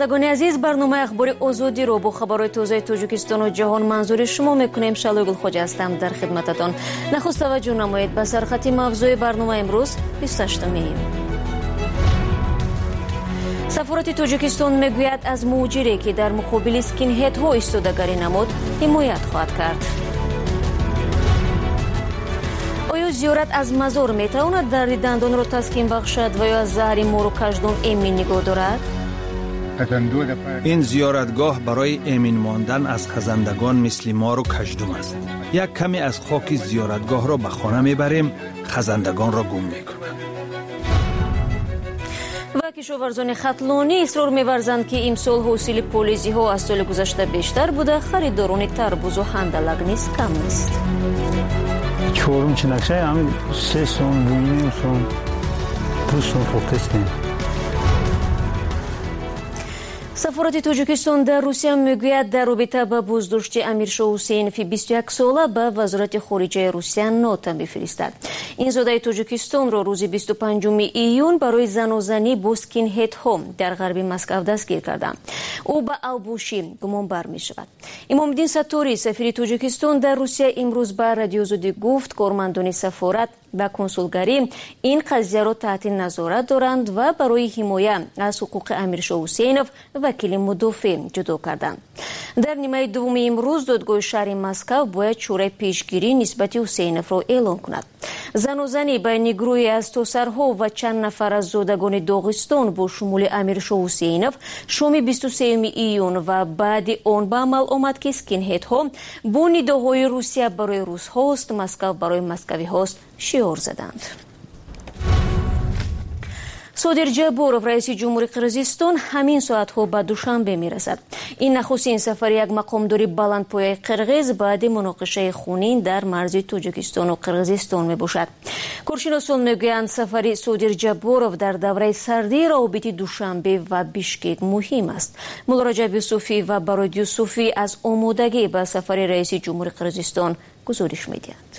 шунавандагони азиз, барномаи ахбори озодиро бо хабарои тозаи Тоҷикистону ҷаҳон манзури шумо мекунем. Шалои Гулхоҷа ҳастам дар хидмататон. нахуст таваҷҷӯҳ намоед ба сархати мавзӯи барномаи имрӯз 28 июн. сафорати Тоҷикистон мегӯяд аз муҳоҷире ки дар муқобили скинҳедҳо истодагарӣ намуд ҳимоят хоҳад кард. оё зиёрат аз мазор метавонад дарди дандонро таскин бахшад ва ё аз заҳри мору каждум эмин нигоҳ дорад? ин зиёратгоҳ барои эмин мондан аз хазандагон мисли мору каждум аст. як каме аз хоки зиёратгоҳро ба хона мебарем, хазандагонро гум мекунад. ва кишоварзони хатлонӣ исрор меварзанд ки имсол ҳосили полизиҳо аз соли гузашта бештар буда, харидорони тарбузу ҳандалак низ кам нест. чорум чинакшай ҳамин 3 сом 2 сом 2 сом фотестем. сафорати Тоҷикистон дар Русия мегӯяд дар робита ба боздошти Амиршоҳ Ҳусейнови 21 сола ба вазорати хориҷаи Русия нота мефиристад. ин зодаи Тоҷикистонро рӯзи 25 июн барои занозанӣ бо скинҳедҳо дар ғарби Москав дастгир карданд. ӯ ба авбошӣ гумонбар мешавад. Имомиддин Сатторӣ, сафири Тоҷикистон дар Русия, имрӯз ба радиозодӣ гуфт кормандони сафорат ва консулгарӣ ин қазияро таҳти назорат доранд ва барои ҳимоя аз ҳуқуқи Амиршоҳ Ҳусейнов вакили мудофиъ ҷудо карданд. дар нимаи дуввуми имрӯз додгоҳи шаҳри Москав бояд чораи пешгирӣ нисбати Ҳусейновро эълон кунад. занозанӣ байни гурӯҳе аз тосарҳо ва чанд нафар аз зодагони Доғистон бо шумули Амиршоҳ Ҳусейнов шоми 23 июн ва баъди он ба амал омад ки скинҳедҳо бо нидоҳои Русия барои русҳост, Москав барои москавиҳост шиёр заданд. Содир Ҷаборов, раиси ҷумҳури Қирғизистон, ҳамин соатҳо ба Душанбе мерасад. ин нахустин сафари як мақомдори баландпояи қирғиз баъди муноқишаи хунин дар марзи Тоҷикистону Қирғизистон мебошад. коршиносон мегӯянд сафари Содир Ҷаборов дар давраи сардии равобити Душанбе ва Бишкек муҳим аст. Мулло Раҷаб Юсуфӣ ва Барод Юсуфӣ аз омодагӣ ба сафари раиси ҷумҳури Қирғизистон гузориш медиҳанд.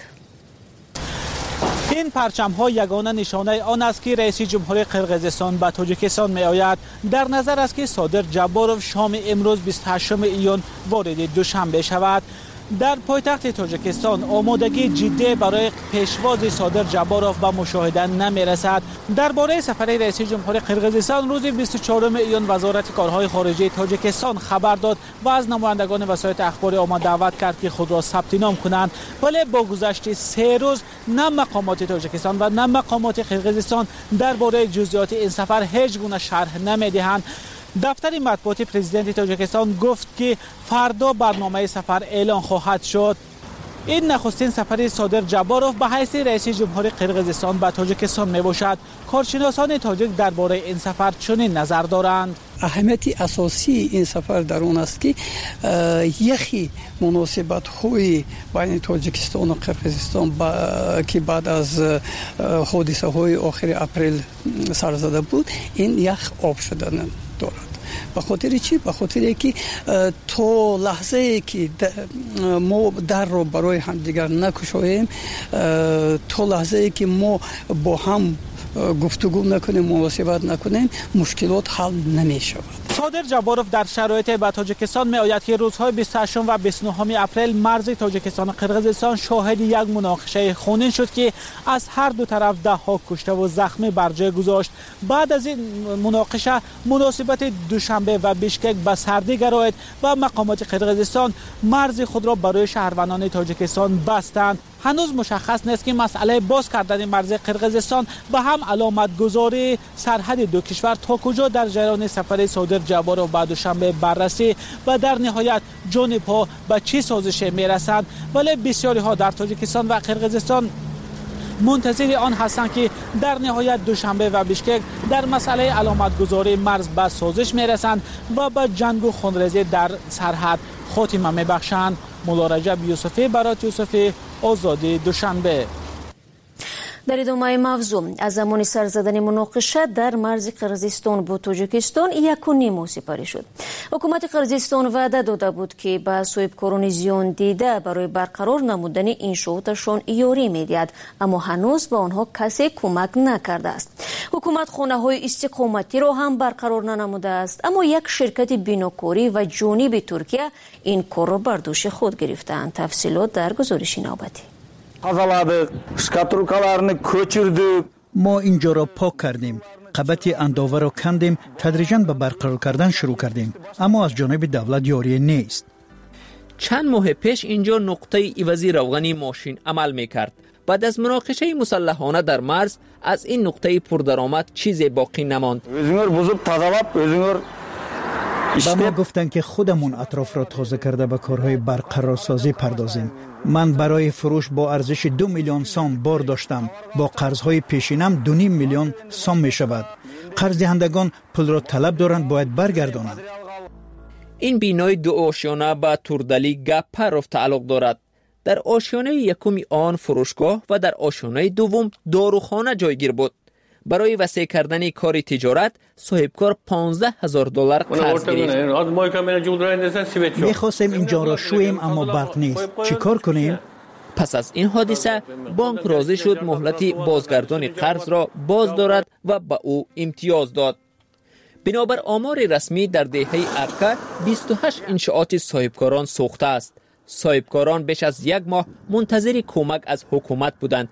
این پرچم ها یگانه نشانه آن است که رئیس جمهوری قرقیزستان به تاجیکستان می آید. در نظر است که صادر جبارov شام امروز 28 ایون وارد دوشنبه شود. در پایتخت تاجیکستان آمادگی جدی برای پیشواز صادر جبارov به مشاهده نمی رسد. درباره سفر رئیس جمهوری قرقیزستان روز 24 ایون وزارت کارهای خارجه تاجیکستان خبر داد و از نمایندگان وسایل اخباری آمد دعوت کرد که خود را ثبت نام کنند. ولی با گذشت 3 روز نه مقامات تاجیکستان و نه مقامات قرقیزستان درباره جزئیات این سفر هیچ گونه شرح نمی‌دهند. دفتر مطبوعات پرزیدنت تاجیکستان گفت که فردا برنامه سفر اعلان خواهد شد. این نخستین سفر صادر جبارov به حیث رئیس جمهوری قرقیزستان به تاجیکستان می باشد. کارشناسان تاجیک درباره این سفر چنین نظر دارند. اهمیت اساسی این سفر در اون است که یکی مناسبت های بین تاجیکستان و قرقیزستان که بعد از حادثه های آخر اپریل سر زده بود این یک آب شدن دارد. به خاطر چی؟ به خاطر که تا لحظه ای که ما در رو برای همدیگر نکشاییم، تا لحظه ای که ما با هم گفتگو نکنیم، مناسبت نکنیم، مشکلات حل نمی شود. صادر جبارov در شرایط به تاجیکستان می آید که روزهای 28 و 29 اپریل مرز تاجیکستان و قرقیزستان شاهد یک مناقشه خونین شد که از هر دو طرف ده‌ها کشته و زخمی بر جای گذاشت. بعد از این مناقشه مناسبت دوشنبه و بیشکک به سردی گرایید و مقامات قرقیزستان مرز خود را برای شهروندان تاجیکستان بستند. هنوز مشخص نیست که مسئله باز کردن مرز قرقیزستان به هم علامت گذاری سرحد دو کشور تا کجا در جریان سفر صادر جبارov به دوشنبه بررسی و در نهایت جان پا به چه سازشی میرسند. ولی بسیاری ها در تاجیکستان و قرقیزستان منتظر آن هستند که در نهایت دوشنبه و بیشکک در مسئله علامت گذاری مرز به سازش میرسند و به جنگ و خونریزی در سرحد خاتمه میبخشند. مولو رجب یوسفی، برات یوسفی، آزادی، دوشنبه. در ادامه موضوع از زمان سر زدن مناقشه در مرز قرقیزستان با تاجیکستان 1.5 ماه سپری شد. حکومت قرقیزستان وعده داده بود که به صاحبکاران زیان دیده برای برقرار نمودن انشاءاتشان یاری میدهد، اما هنوز به آنها کسی کمک نکرده است. حکومت خانه‌های استقامتی را هم برقرار ننموده است، اما یک شرکت بیناکاری و جانب ترکیه این کار را بر دوش خود گرفتند. تفصیلات در گزارش نوبتی. ما اینجا را پاک کردیم، قبط انداوه را کندیم، تدریجاً به برقرار کردن شروع کردیم، اما از جانب دولت یاری نیست. چند ماه پیش اینجا نقطه عوضی روغنی ماشین عمل میکرد. بعد از مناقشه مسلحانه در مرز از این نقطه پردرآمد چیزی باقی نماند. با ما گفتن که خودمون اطراف را تازه کرده به کارهای برقرارسازی پردازیم. من برای فروش با ارزش 2 میلیون سام بار داشتم. با قرضهای پیشینم 2.5 میلیون سام می شود. قرض دهندگان پول را طلب دارند، باید برگردانند. این بینای 2 آشیانه به توردلی گپروف تعلق دارد. در آشیانه یکم آن فروشگاه و در آشیانه دوم داروخانه جایگیر بود. برای وسیع کردن کار تجارت صاحبکار $15,000 قرض گرفت. می‌خواستیم اینجا را شویم اما برق نیست. چی کار کنیم؟ پس از این حادثه بانک راضی شد مهلت بازگردان قرض را باز دارد و به او امتیاز داد. بنابر آمار رسمی در دهه ارکه 28 انشاءات صاحبکاران سوخته است. صاحبکاران بیش از 1 ماه منتظر کمک از حکومت بودند.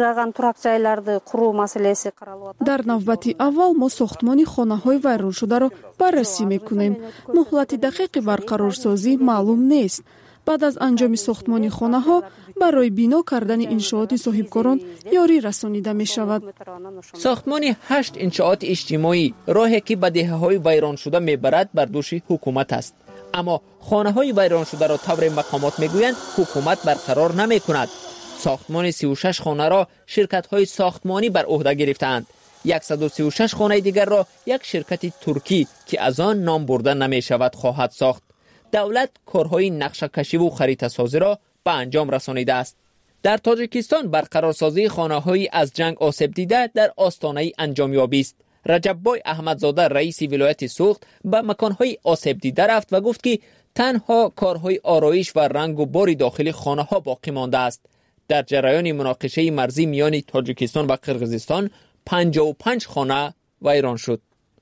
در نوبت اول ما ساختمان خانه‌های ویران شده را بررسی می‌کنیم. مهلت دقیق برقرارسازی معلوم نیست. بعد از انجام ساختمان خانه‌ها برای بنا کردن انشاءات صاحبکاران یاری رسانیده می‌شود. ساختمان 8 انشاءات اجتماعی راهی که به دهه‌های ویران شده می‌برد بر دوش حکومت است. اما خانه‌های ویران شده را طور مقامات میگویند حکومت برقرار نمی‌کند. ساختمان 36 خانه را شرکت‌های ساختمانی بر عهده گرفتند. 136 خانه دیگر را یک شرکت ترکی که از آن نام برده نمی‌شود خواهد ساخت. دولت کارهای نقشه کشی و خریطه سازی را به انجام رسانیده است. در تاجیکستان برقرارسازی خانه‌های از جنگ آسیب دیده در آستانه انجامیابی است. رجب‌بای احمدزاده رئیس ولایت سوخت به مکان‌های آسیب دیده رفت و گفت که تنها کارهای آرایش و رنگ و بار داخلی خانه‌ها باقی مانده است. در جریان مناقشه مرزی میان تاجیکستان و قرقیزستان 55 خانه ویران شد.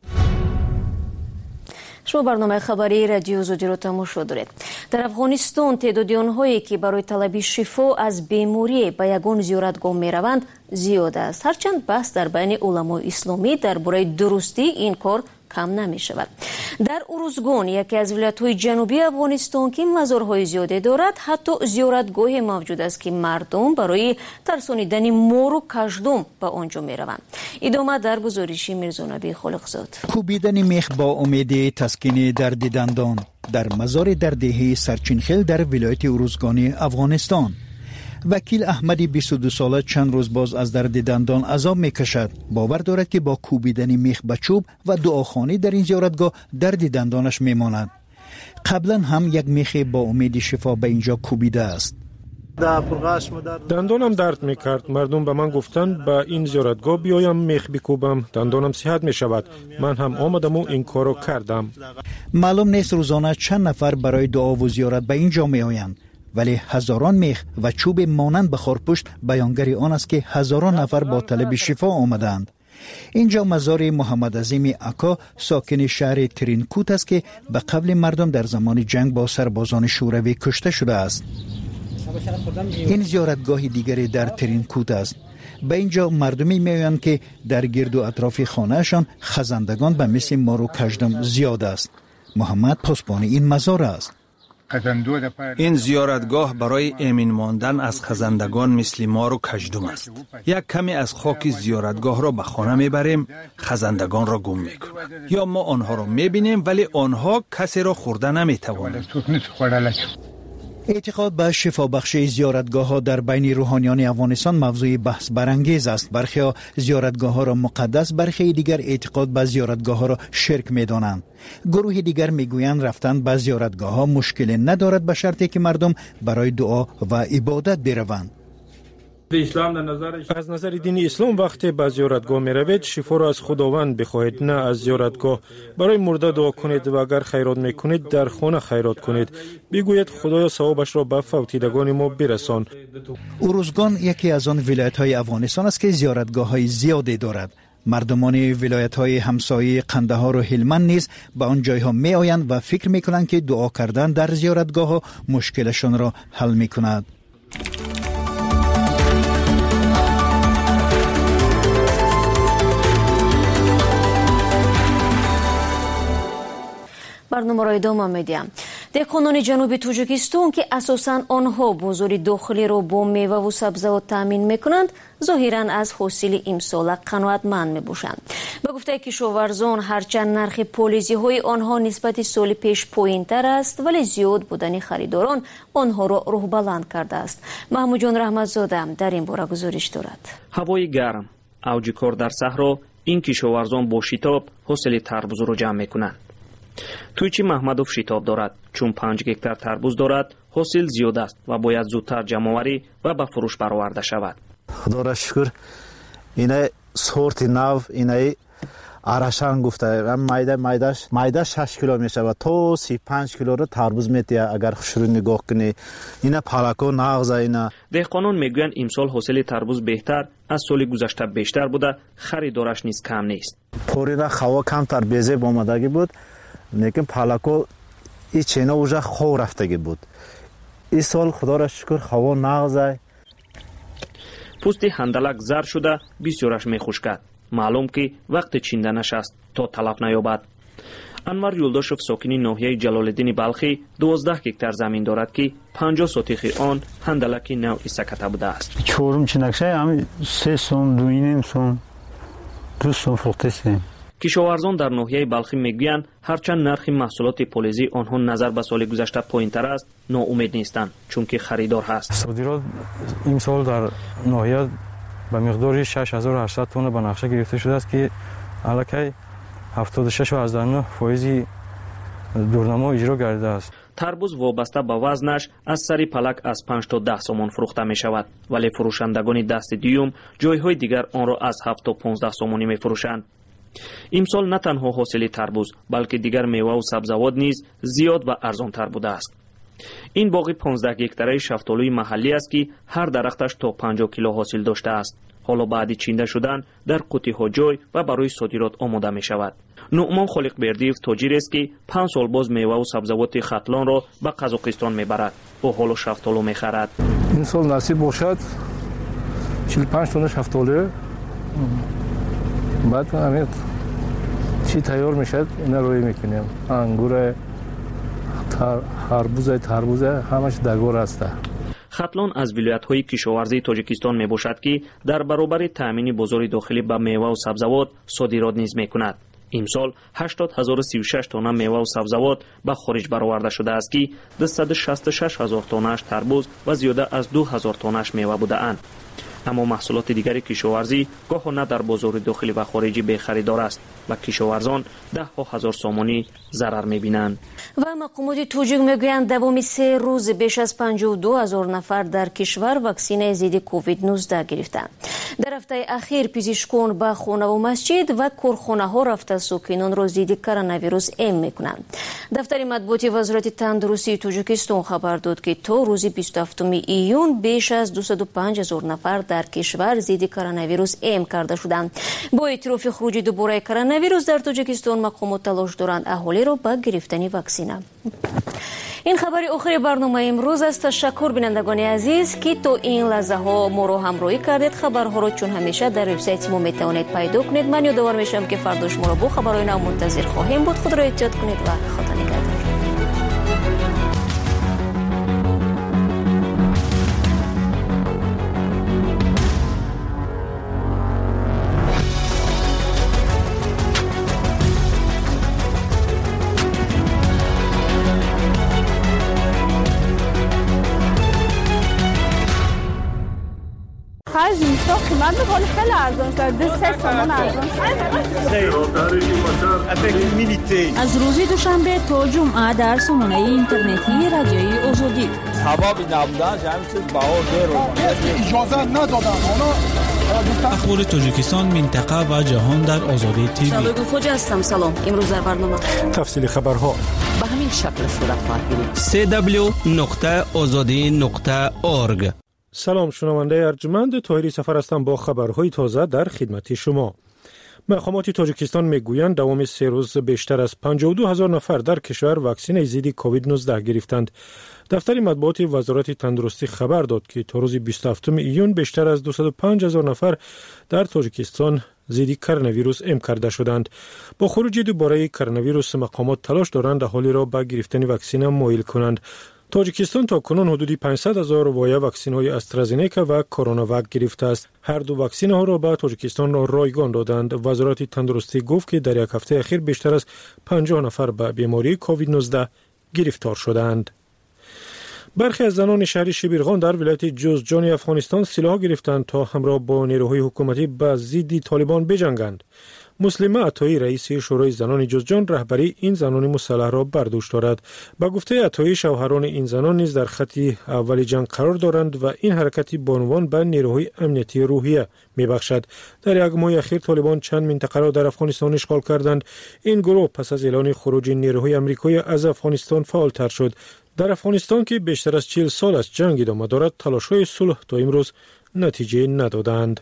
شما برنامه خبری رادیو زودی رو تماشا دارید. در افغانستان تعداد آنهایی که برای طلب شفا از بیماری به یگان زیارتگاه میروند زیاد است. هرچند بحث در بین علمای اسلامی درباره درستی این کار کم نمی شود. در اروزگان یکی از ولایت‌های جنوبی افغانستان که مزارهای زیاده دارد حتی زیارتگاه موجود است که مردم برای ترسانیدن مار و کژدم به آنجا می روند. ادامه در گزارش میرزانبی خالقزاد. کوبیدن میخ با امید تسکین درد دندان در مزار در دهه سرچینخیل در ولایت اروزگان افغانستان. وکیل احمدی 22 ساله چند روز باز از درد دندان عذاب میکشد. باور دارد که با کوبیدن میخ به چوب و دعاخوانی در این زیارتگاه درد دندانش میماند. قبلا هم یک میخ با امید شفا به اینجا کوبیده است. دندانم درد میکرد. مردم به من گفتند به این زیارتگاه بیایم میخ بکوبم، دندانم صحت میشود. من هم آمدم و این کارو کردم. معلوم نیست روزانه چند نفر برای دعا و زیارت به اینجا میآیند، ولی هزاران میخ و چوب مانند به خارپشت بیانگر آن است که هزاران نفر با طلب شفا آمدند. اینجا مزار محمد عظیم اکا ساکن شهر ترینکوت است که به قبل مردم در زمان جنگ با سربازان شوروی کشته شده است. این زیارتگاه دیگری در ترینکوت است. به اینجا مردمی میآیند که در گرد و اطراف خانهشان خزندگان به مثل مار و کژدم زیاد است. محمد پاسبان این مزار است. این زیارتگاه برای امین ماندن از خزندگان مثل مار و کژدم است. یک کمی از خاک زیارتگاه را به خانه میبریم، خزندگان را گم میکنند. یا ما آنها را میبینیم ولی آنها کسی را خورده نمیتوانند. اعتقاد به شفا بخشی زیارتگاه ها در بین روحانیان افغانستان موضوع بحث برانگیز است. برخی زیارتگاه ها را مقدس، برخی دیگر اعتقاد به زیارتگاه ها را شرک می دانند. گروه دیگر می گویند رفتن به زیارتگاه ها مشکل ندارد به شرطی که مردم برای دعا و عبادت بروند. از نظر دین اسلام وقتی به زیارتگاه می روید شفا را از خداوند بخواهید، نه از زیارتگاه. برای مرده دعا کنید و اگر خیرات می کنید در خانه خیرات کنید. بگویید خدایا ثوابش را به فوتیدگان ما برسان. اروزگان یکی از آن ولایت‌های افغانستان است که زیارتگاه‌های زیادی دارد. مردمان ولایت‌های همسایه قندهار و هلمند نیز به آن جایها می آیند و فکر می کنند که دعا کردن در زیارتگاه‌ها مشکلشان را حل می کند. برنامه را ادامه میدیم. دهقانان جنوبی توجیکستان که اساساً آنها بازار داخلی را با میوه و سبزیجات تامین میکنند، ظاهراً از حاصل امسال قناعتمند میباشند. به گفته کشاورزان هرچند نرخ پالیزی های آنها نسبت سال پیش پایین‌تر است، ولی زیاد بودن خریداران آنها را روح بلند کرده است. محمود جان رحمتزاده در این باره گزارش دارد. هوای گرم، اوج کار در صحرا، این کشاورزان با شتاب حاصل تربوز را جمع میکنند. تویچی محمدوف شتاب دارد چون 5 گکتار تربوز دارد. حاصل زیاد است و باید زودتر جمع‌آوری و به فروش برآورده شود. خدا را شکر اینه سورت نو اینه آراشان گفته مایده 6 کیلو می شود تا 35 کیلو را تربوز میتیه اگر شروع نگاه کنی. اینه پالاکو نغزه. اینه دهقانان میگویند امسال حاصل تربوز بهتر از سال گذشته بیشتر بوده، خریدارش نیز کم نیست. پورینا خوا کمتر بیزه آمدگی بود، لیکن پالاکو این چینا اوجا خو رفتگی بود. این سال خدا را شکر خوا نغزه. پوستی هندلک زر شده بسیارش میخوشکد. معلوم که وقت چیندنش است تا تلف نیابد. انور یولداشوف ساکنی ناحیه جلالالدین بلخی 12 گکتار زمین دارد که 50 سوتیخ آن هندلک نوع سکته بوده است. چورم چنکشه هم 3 سوم 2.5 سوم 2 سوم فروختیم. کشاورزان در ناحیه بلخی میگویند هرچند نرخ محصولات پولیزی آنها نظر به سال گذشته پایین‌تر است، ناامید نیستند چون که خریدار هست. صادرات این سال در ناحیه به مقدار 6800 تن به نقشه گرفته شده است که الکی 76.9% دورنما اجرا گردیده است. تربوز وابسته به وزنش از سری پلک از 5 تا 10 سومان فروخته می شود، ولی فروشندگان دست دیوم جایهای دیگر آن را از 7 تا 15 سومانی می فروشند. امسال نه تنها حاصل تربوز بلکه دیگر میوه و سبزیجات نیز زیاد و ارزان تر بوده است. این باغ 15 گکتاره شفتالوی محلی است که هر درختش تا 50 کیلو حاصل داشته است. حالا بعد چینده شدن در قوطی ها جای و برای صادرات آماده می شود. نعمان خالق بردیف تاجر است که 5 سال باز میوه و سبزیجات ختلان را به قزاقستان می برد. او حالا شفتالو می خرد. این سال نصیب باشد 45 تن شفتالو بعد همین چی تیار میشد اینا روی میکنیم. انگور، تربوز همش دگور است. ختلان از ولایت‌های کشاورزی تاجیکستان میباشد که در برابر تامین بازار داخلی به میوه و سبزیجات صادرات نیز میکند. امسال 80036 تن میوه و سبزیجات به خارج برآورده شده است که 266000 تنش تربوز و زیاده از 2000 تنش میوه بوده اند. اما محصولات دیگر کشاورزی گاه نه در بازار داخلی و خارجی به خریدار است و کشاورزان 10,000 سومانی ضرر می‌بینند. و مقامات توجیک میگویند دوام 3 روز بیش از 52,000 نفر در کشور واکسن ضد کووید 19 گرفتند. در هفته اخیر پزشکان به خانه و مسجد و کارخانه‌ها رفته ساکنان را ضد کرونا ویروس اعلام می‌کنند. دفتر مطبوعاتی وزارت تندرستی تاجیکستان خبر داد که تا روز 27 ایون بیش از 205,000 نفر در کشور ضد کرونا ویروس اعلام کرده شدند. با اعتراف خروج دوباره کرونا ویروس در تاجیکستان مقامات تلاش دارند اهالی را به گرفتن واکسن. این خبر آخر برنامه امروز است. تشکر بینندگان عزیز که تا این لحظه ها ما را همراهی کردید. خبرها را چون همیشه در وبسایت ما میتوانید پیدا کنید. من یادآور میشم که فردا شما را با خبرهای نو منتظر خواهیم بود. خود را احتیاط کنید و خدا نگهدار. Faz isso. تو قیمت میکنه خیلی ارزان شده 3 تومن ارزان شده. از روز دوشنبه تا جمعه در سامانه اینترنتی رادیوی آزادی هوا بی نبودن جمعی چیز بهار اجازه ندادن. اخبار تاجیکستان، منطقه و جهان در آزادی تیوی. شبگو خوجا هستم. سلام. امروز در برنامه تفصیل خبرها به همین شکل صورت خواهد گرفت. www.azadi.org. سلام، شنونده ارجمند، طاهری سفر هستم با خبرهای تازه در خدمت شما. مقامات تاجیکستان میگویند دوام 3 روز بیشتر از 52,000 نفر در کشور واکسن ضد کووید 19 گرفتند. دفتر مطبوعات وزارت تندرستی خبر داد که تا روز 27 ایون بیشتر از 205,000 نفر در تاجیکستان ضد کرونا ویروس ام کرده شدند. با خروج دوباره کرونا ویروس مقامات تلاش دارند اهالی را به گرفتن واکسن مایل کنند. تاجیکستان تا کنون حدود 500,000 وایه واکسن های استرازینیکا و کرونا واک گرفته است. هر دو واکسن ها را به تاجیکستان رایگان دادند. وزارت تندرستی گفت که در یک هفته اخیر بیشتر از 50 نفر به بیماری کووید 19 گرفتار شدند. برخی از زنان شهر شبیرغان در ولایت جوزجان افغانستان سلاح گرفتند تا همراه با نیروهای حکومتی به ضد طالبان بجنگند. مسلمه عطایی رئیس شورای زنان جوزجان رهبری این زنان مسلح را بر دوش دارد. با گفته عطایی شوهران این زنان نیز در خط اول جنگ قرار دارند و این حرکتی بانوان به نیروهای امنیتی روحیه میبخشد. در یک ماه اخیر طالبان چند منطقه را در افغانستان اشغال کردند. این گروه پس از اعلان خروج نیروهای آمریکایی از افغانستان فعالتر شد. در افغانستان که بیشتر از 40 سال از جنگ ادامه دارد، تلاش‌های صلح تا امروز نتیجه ندادند.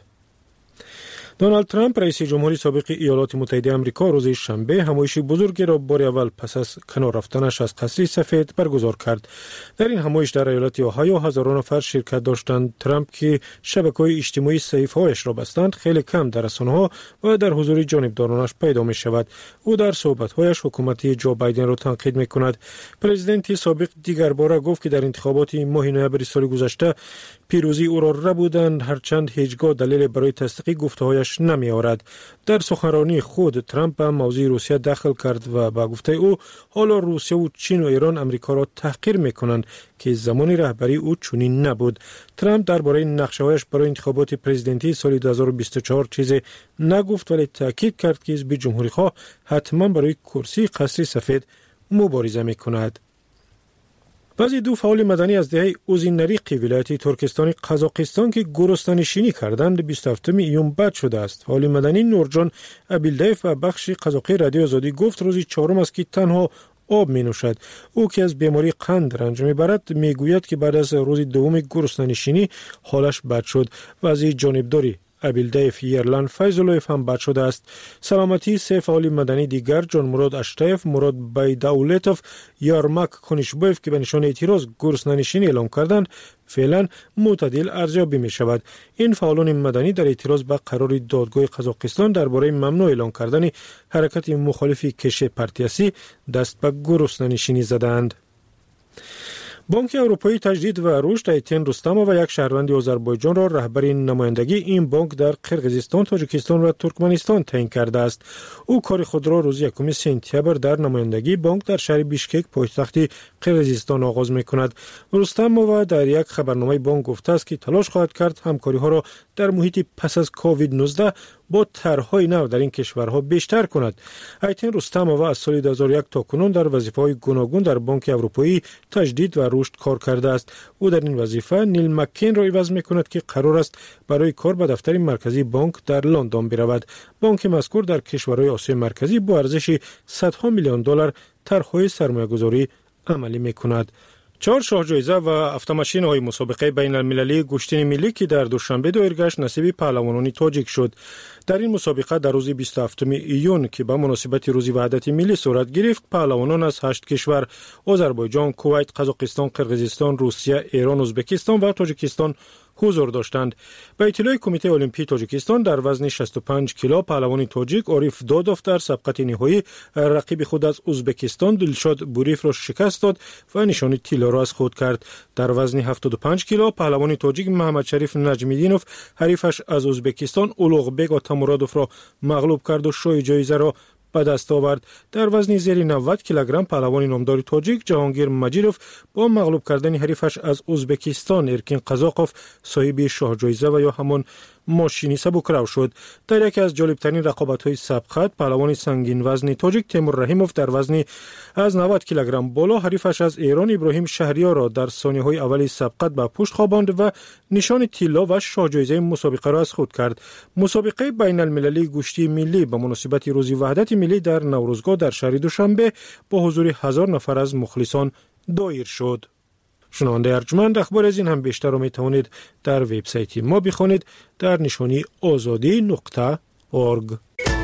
دونالد ترامپ رئیس جمهوری سابق ایالات متحده آمریکا روز شنبه همایش بزرگی را بار اول پس از کنار رفتنش از قصر سفید برگزار کرد. در این همایش در ایالت اوهایو هزاران نفر شرکت داشتند. ترامپ که شبکه‌های اجتماعی صحیفه‌هایش را بستند، خیلی کم در رسانه‌ها و در حضور جانبدارانش پیدا می‌شود. او در صحبت‌هایش حکومت جو بایدن را تنقید می‌کند. پرزیدنت سابق دیگر باره گفت که در انتخابات ماه نوامبر سال گذشته پیروزی او را ربودند، هرچند هیچگاه دلیل برای تصدیق گفته‌هایش نمی آورد. در سخنرانی خود ترامپ به موضوع روسیه دخل کرد و با گفته او حالا روسیه و چین و ایران امریکا را تحقیر می‌کنند که زمان رهبری او چنین نبود. ترامپ درباره نقشه‌هایش برای انتخابات پرزیدنتی سال 2024 چیزی نگفت، ولی تاکید کرد که حزب جمهوری‌خواه حتما برای کرسی قصر سفید مبارزه می‌کند. بعضی دو فعال مدنی از دهه اوزینریق ولایت ترکستان قزاقستان که گرسنه‌نشینی کردند 27 ایون بد شده است. فعال مدنی نورجان ابیلدایف و بخش قزاقی رادیو آزادی گفت روزی چهارم است که تنها آب می نوشد. او که از بیماری قند رنج میبرد میگوید که بعد از روز دوم گرسنه‌نشینی حالش بد شد و از جانبداری ابیلدایف یرلان فیض‌اللهیف هم بد شده است. سلامتی سه فعال مدنی دیگر جان مراد اشتایف، مراد بایداولتوف، یارماک کنیشبویف که به نشان اعتراض گرسنه‌نشینی اعلام کردند فعلا معتدل ارزیابی می شود. این فعالان مدنی در اعتراض به قرار دادگاه قزاقستان درباره ممنوع اعلام کردن حرکت مخالف کش پرتیاسی دست به گرسنه‌نشینی زدند. بانک اروپایی تجدید و رشد ایتن رستمو و یک شهروند آذربایجان را رهبر نمایندگی این بانک در قرقیزستان، تاجیکستان و ترکمنستان تعیین کرده است. او کار خود را روز 1 سپتامبر در نمایندگی بانک در شهر بیشکک پایتخت قرقیزستان آغاز می‌کند. رستمو در یک خبرنامه بانک گفته است که تلاش خواهد کرد همکاری‌ها را در محیط پس از کووید 19 با طرح‌های نو در این کشورها بیشتر کند. ایتن رستمو از سال 2001 تا کنون در وظیفه‌های گوناگون در بانک اروپایی تجدید و رشد کار کرده است. او در این وظیفه نیل مکین را عوض می‌کند که قرار است برای کار به دفتر مرکزی بانک در لندن برود. بانک مذکور در کشورهای آسیای مرکزی با ارزش صدها میلیون دلار طرح‌های سرمایه‌گذاری عملی می‌کند. 4 شاه جایزه و автомашین های مسابقه بین المللی گشتین ملی که در دوشنبه دایر گشت نصیب پهلوانان تاجیک شد. در این مسابقه در روز 27 ایون که به مناسبت روز وحدت ملی صورت گرفت، پهلوانان از 8 کشور آذربایجان، کویت، قزاقستان، قرقیزستان، روسیه، ایران، ازبکستان و تاجیکستان حضور داشتند. به اطلاع کمیته المپی تاجیکستان در وزن 65 کیلو پهلوان تاجیک عارف دادوف در سبقت نهایی رقیب خود از ازبکستان دلشاد بوریف را شکست داد و نشان طلا را از خود کرد. در وزن 75 کیلو پهلوان تاجیک محمد شریف نجمیدینوف حریفش از ازبکستان اولوغبک آتامورادوف را مغلوب کرد و شاه جایزه را به دست آورد. در وزن زیر 90 کیلوگرم پهلوان نامدار تاجیک جهانگیر مجیدوف با مغلوب کردن حریفش از ازبکستان ارکین قزاقوف صاحب شاه جایزه و یا همان ماشینی سبکرو شد. در یکی از جالبترین رقابت‌های سبقت پهلوان سنگین وزن تاجیک تیمور رحیموف در وزن از 90 کیلوگرم بالا حریفش از ایران ابراهیم شهریار را در ثانیه‌های اول سبقت به پشت خواباند و نشان طلا و شاه جایزه مسابقه را از خود کرد. مسابقه بین المللی گوشتی ملی به مناسبت روز وحدت ملی در نوروزگاه در شهر دوشنبه با حضور 1000 نفر از مخلصان دایر شد. شنونده ارجمند، اخبار از این هم بیشتر را می توانید در وبسایت ما بخوانید در نشانی azadi.org.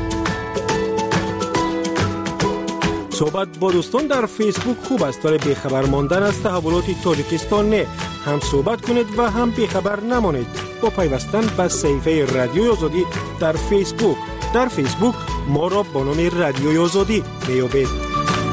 صحبت با دوستان در فیسبوک خوب است، ولی بیخبر ماندن از تحولات تاجیکستان نه. هم صحبت کنید و هم بیخبر نمانید با پیوستن به صفحه رادیوی آزادی در فیسبوک. در فیسبوک ما را با نام رادیوی آزادی میابید.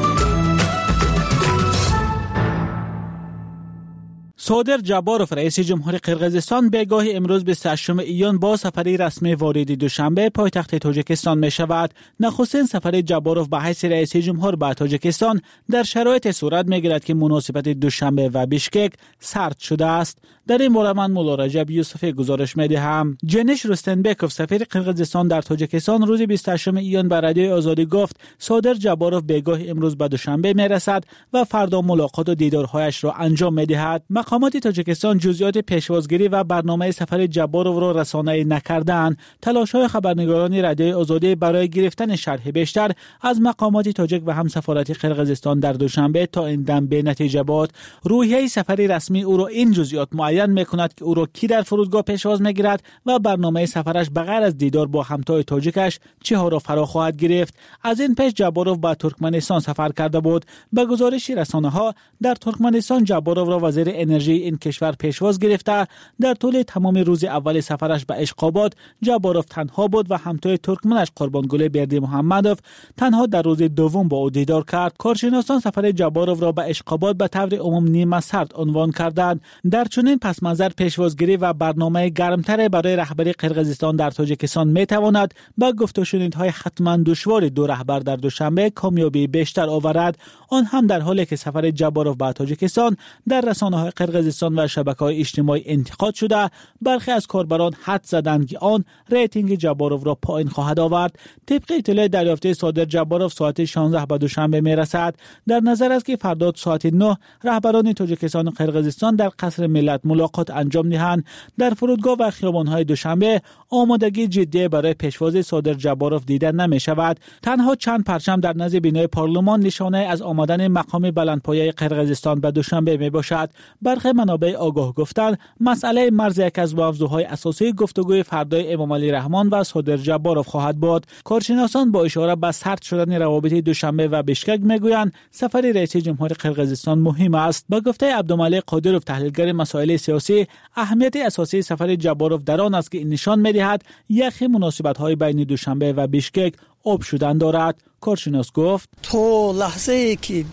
صادر جباروف رئیس جمهوری قرقیزستان بگاه امروز 28 ایان با سفری رسمی وارد دوشنبه پایتخت تاجیکستان می شود. نخستین سفر جباروف به حیث رئیس جمهور به تاجیکستان در شرایط صورت می گیرد که مناسبت دوشنبه و بیشکک سرد شده است. در این باره من مولا رجب یوسفی گزارش می دهم. جنش رستنبکوف سفیر قرقیزستان در تاجیکستان روز 28 ایان به رادیوی آزادی گفت صادر جباروف بگاه امروز به دوشنبه می رسد و فردا ملاقات و دیدارهایش را انجام می دهد. مقامات تاجیکستان جزئیات پیشوازگیری و برنامه سفر جباروف را رسانه‌ای نکردند. تلاش‌های خبرنگاران رادیوی آزادی برای گرفتن شرح بیشتر از مقامات تاجیک و همسفارت قرقیزستان در دوشنبه تا این دم به نتیجه برد. روحیه سفری رسمی او را این جزئیات معین می‌کند که او را کی در فرودگاه پیشواز می‌گیرد و برنامه سفرش بغیر از دیدار با همتای تاجیکش چه ها را فرا خواهد گرفت. از این پیش جباروف به ترکمنستان سفر کرده بود. به گزارش رسانه‌ها در ترکمنستان جباروف را وزیر انرژی این کشور پیشواز گرفته. در طول تمام روز اول سفرش به اشقاباد جباروف تنها بود و همتای ترکمنش قربانگله بردی محمدوف تنها در روز دوم با او دیدار کرد. کارشناسان سفر جباروف را به اشقاباد به طور عموم نیمه سرد عنوان کردند. در چنین پس منظر پیشوازگیری و برنامه گرمتر برای رهبری قرقیزستان در تاجیکستان میتواند با گفت و شنودهای حتما دشوار دو رهبر در دوشنبه کامیابی بیشتر آورد، آن هم در حالی که سفر جباروف به تاجیکستان در رسانه‌های قرقیزستان و شبکه‌های اجتماعی انتقاد شده. برخی از کاربران حد زدند که آن ریتینگ جباروف را پایین خواهد آورد. طبق اطلاع دریافته صادر جباروف ساعت 16 به دوشنبه میرسد. در نظر است که فردا ساعت 9 رهبران تاجیکستان و قرقیزستان در قصر ملت ملاقات انجام دهند. در فرودگاه و خیابان‌های دوشنبه آمادگی جدی برای پیشواز صادر جباروف دیده نمی شود. تنها چند پرچم در نزد بینای پارلمان نشانه از آمدن مقام بلندپایه قرقیزستان به دوشنبه می باشد. برخی منابع آگاه گفتند مسئله مرز یک از موضوعهای اساسی گفتگوی فردای امام علی رحمان و صادر جباروف خواهد بود. کارشناسان با اشاره به سرد شدن روابط دوشنبه و بیشکک میگویند سفر رئیس جمهور قرقیزستان مهم است. با گفته عبدالملک قادروف تحلیلگر مسائل سیاسی، اهمیت اساسی سفر جباروف در آن است که نشان می‌دهد یخ مناسبت‌های بین دوشنبه و بیشکک آب شدن دارد. کارشناس گفت تو لحظه ای که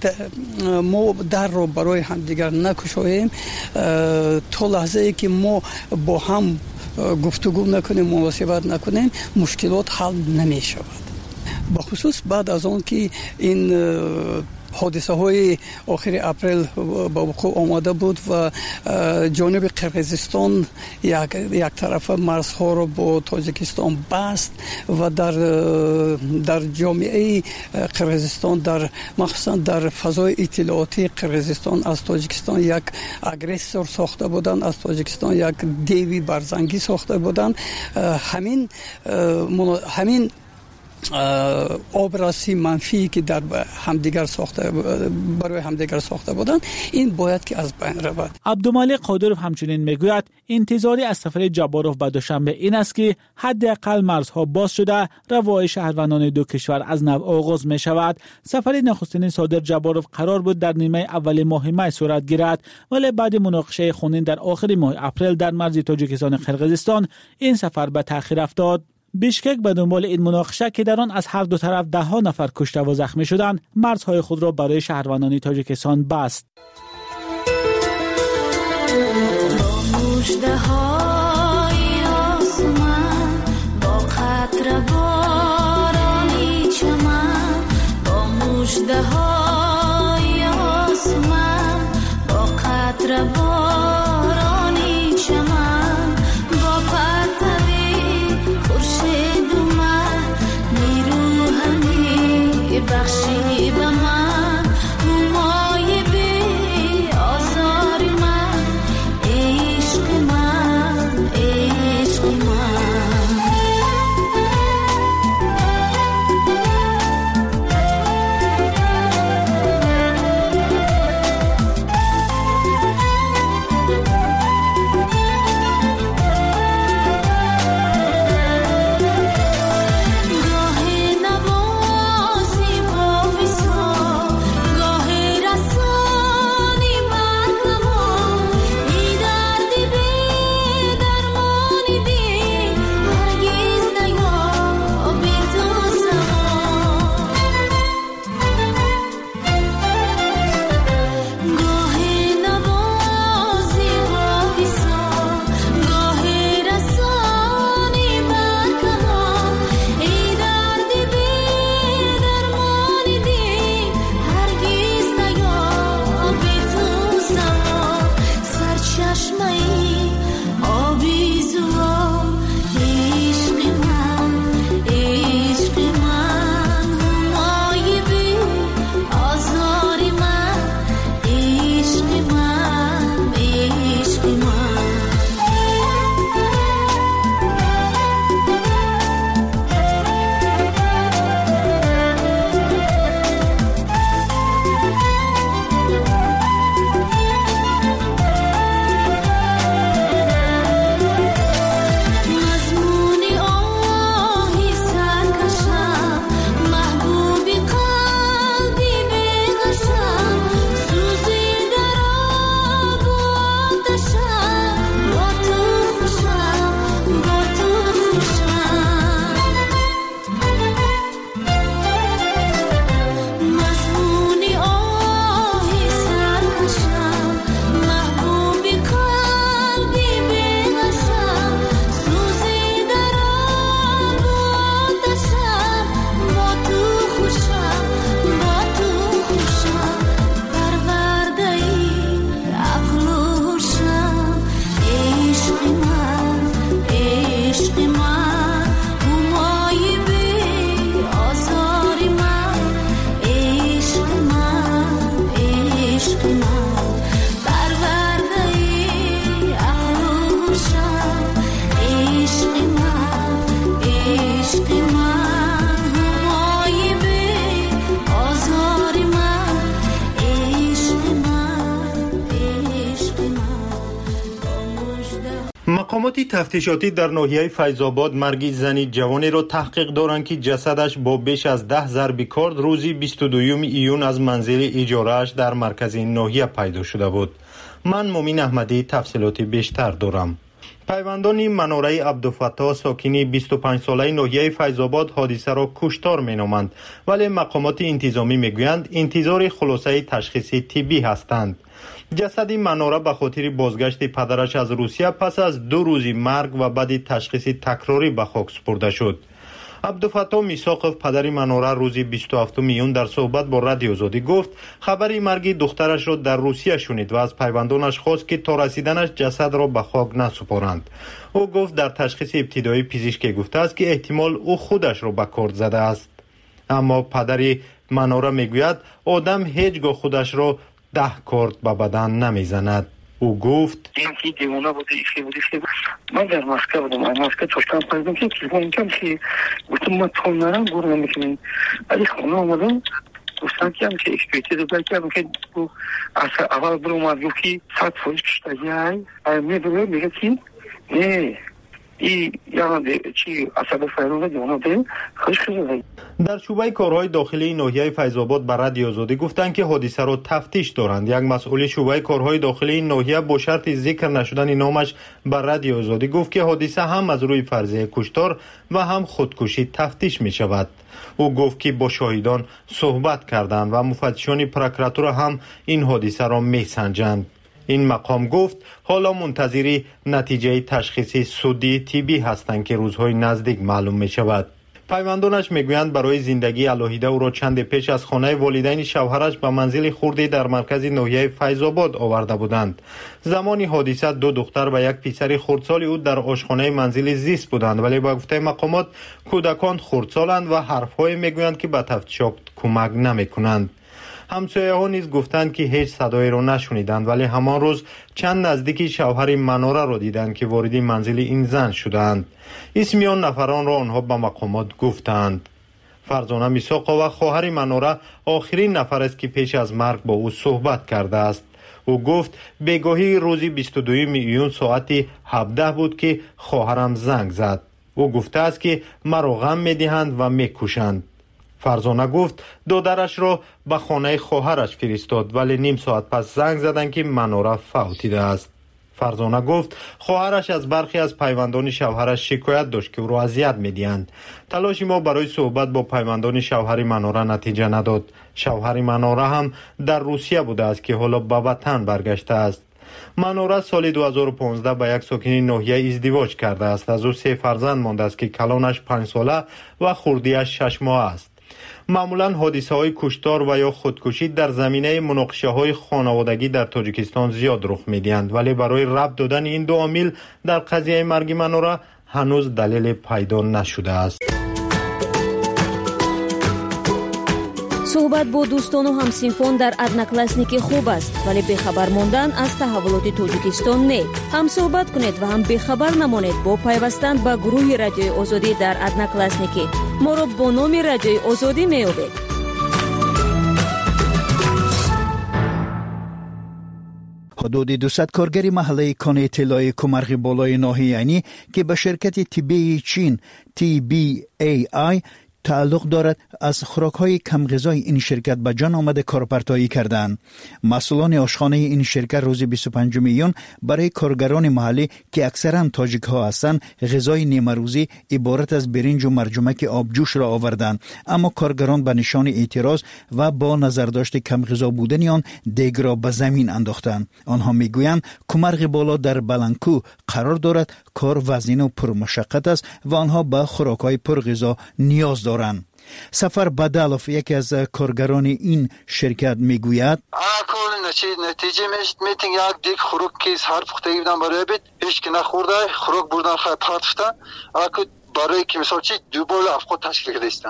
ما در رو برای همدیگر نکشاییم، تو لحظه ای که ما با هم گفتگو نکنیم، مناسبت نکنیم، مشکلات حل نمی شود. بخصوص بعد از آن که این حادثه های آخر اپریل با وقوع آمده بود و جانب قرقیزستان یک طرف مرزها را با تاجیکستان بست و در جامعه قرقیزستان در مخصوصا در فضای اطلاعاتی قرقیزستان از تاجیکستان یک اگریسور ساخته بودند، از تاجیکستان یک دیوی برزنگی ساخته بودند. همین آبراسی منفی که در همدیگر برای همدیگر ساخته بودند، این باید که از بین رود. عبدالملک قادروف همچنین میگوید انتظاری از سفر جباروف به دوشنبه این است که حداقل مرزها باز شده روابط شهروندان دو کشور از نو آغاز می شود. سفر نخستین صادر جباروف قرار بود در نیمه اول ماه می صورت گیرد، ولی بعد مناقشه خونین در آخر ماه اپریل در مرز تاجیکستان و قرقیزستان این سفر به تأخیر افتاد. بیشکک به دنبال این مناقشه که در آن از هر دو طرف 10 نفر کشته و زخمی شدند، مرزهای خود را برای شهروندان تاجیکستان بست. با مقامات تفتیشاتی در ناحیه فیض‌آباد مرگ زنی جوانی را تحقیق دارند که جسدش با بیش از 10 ضرب کارد روزی 22 ایون از منزل اجاره‌اش در مرکز این ناحیه پیدا شده بود. من مومین احمدی تفصیلات بیشتر دارم. پیوندان مناره عبدالفتاح ساکنی 25 ساله ناحیه فیض‌آباد حادثه را کشتار مینامند، ولی مقامات انتظامی میگویند انتظار خلاصه تشخیصی طبی هستند. جسد مناره به خاطر بازگشت پدرش از روسیه پس از 2 روز مرگ و بعد تشخیص تکراری به خاک سپرده شد. عبدالفتاح میساقов پدر مناره روز 27 میون در صحبت با رادیو آزادی گفت خبر مرگ دخترش را در روسیه شنید و از پیوندانش خواست که تا رسیدنش جسد را به خاک نسپارند. او گفت در تشخیص ابتدایی پزشکی گفته است که احتمال او خودش را به کارد زده است. اما پدر مناره میگوید آدم هیچگاه خودش را 10 کارد به بدن نمیزند. او گفت اینکه دیوانه بوده ایشی بوده من در مسکو بودم. از مسکو چشتم پریدم که تلفن کم که گفتم ما تو نرم گور نمیکنیم. ولی خونه آمدم گفتم که اکسپریتیز بکردم که اول برو اومد گفت که 100 فوش کشتگی های میگه که نه ای یعنی چی عصب فیروز دیوانه خوش شده. در شعبه کارهای داخلی ناحیه فیض‌آباد به رادیو آزادی گفتند که حادثه را تفتیش دارند. یک مسئول شعبه کارهای داخلی ناحیه با شرط ذکر نشدن نامش به رادیو آزادی گفت که حادثه هم از روی فرضیه کشتار و هم خودکشی تفتیش می شود. او گفت که با شاهدان صحبت کردند و مفتشان پروکراتور هم این حادثه را می سنجند. این مقام گفت حالا منتظر نتیجه تشخیصی سودی طبی هستند که روزهای نزدیک معلوم می شود. پیوندانش میگویند برای زندگی الهیده او را چند پیش از خانه والدین شوهرش به منزل خردی در مرکز ناحیه فیض‌آباد آورده بودند. زمان حادثه 2 دختر و 1 پسر خردسال او در آشخانه منزل زیست بودند، ولی با گفته مقامات کودکان خردسالند و حرفهای میگویند که به تفتیشات کمک نمیکنند. همسایه ها نیز گفتند که هیچ صدایی را نشنیدند، ولی همان روز چند نزدیکی شوهر مناره را دیدند که وارد منزل این زن شدند. اسم آن نفران را آنها به مقامات گفتند. فرزانه میساقova خواهر مناره آخرین نفر است که پیش از مرگ با او صحبت کرده است. او گفت بیگاهی روز 22 ایون ساعت 17 بود که خواهرم زنگ زد. او گفته است که مرا غم میدهند و میکشند. فرزانه گفت دادرش را به خانه خواهرش فرستاد، ولی نیم ساعت پس زنگ زدند که مناره فوتیده است. فرزانه گفت خواهرش از برخی از پیوندان شوهرش شکایت داشت که او را اذیت می‌دهند. تلاش ما برای صحبت با پیوندان شوهر مناره نتیجه نداد. شوهر مناره هم در روسیه بوده است که حالا به وطن برگشته است. مناره سال 2015 با یک ساکن ناحیه ازدواج کرده است. از او 3 فرزند مانده است که کلانش 5 ساله و خردیش 6 ماه است. معمولا حادثه های کشتار و یا خودکشی در زمینه مناقشه های خانوادگی در تاجیکستان زیاد رخ میدهند، ولی برای ربط دادن این 2 عامل در قضیه مرگ مناره هنوز دلیل پیدا نشده است. صحبت با دوستان و همسینفان در ادناکلاسنیک خوب است، ولی بخبر ماندن از تحولات تاجیکستان نه. هم صحبت کنید و هم بخبر نمانید با پیوستن به گروه رادیوی آزادی در ادناکلاسنیک. ما را با نام رادیوی آزادی می‌یابید. حدود 200 کارگر محله کان اطلاعی کمرغ بالای ناحیه‌ای که به شرکت طبی چین TBAI تعلق دارد از خوراک‌های کم غذای این شرکت به جان آمده کارپرتایی کردند. مسئولان آشخانه این شرکت روز 25 میون برای کارگران محلی که اکثرا تاجیک‌ها هستند غذای نیمه‌روزی عبارت از برنج و مرجمک آبجوش را آوردند، اما کارگران به نشان اعتراض و با نظرداشت کم غذا بودن آن دیگ را به زمین انداختند. آنها میگویند کمرغ بالا در بلنکو قرار دارد، کار وزین و پرمشقت است و آنها به خوراک‌های پرغذا نیاز دارند. سفر بدالوف یکی از کارگران این شرکت میگوید نتیجه میتینگ یک دیگ خوراک که هر پخته بودن برای بید هیچ که نخورده خوراک بردن خیلی پرتفتن اما برای که مثال چی دو بول افقاد تشکیل کردستن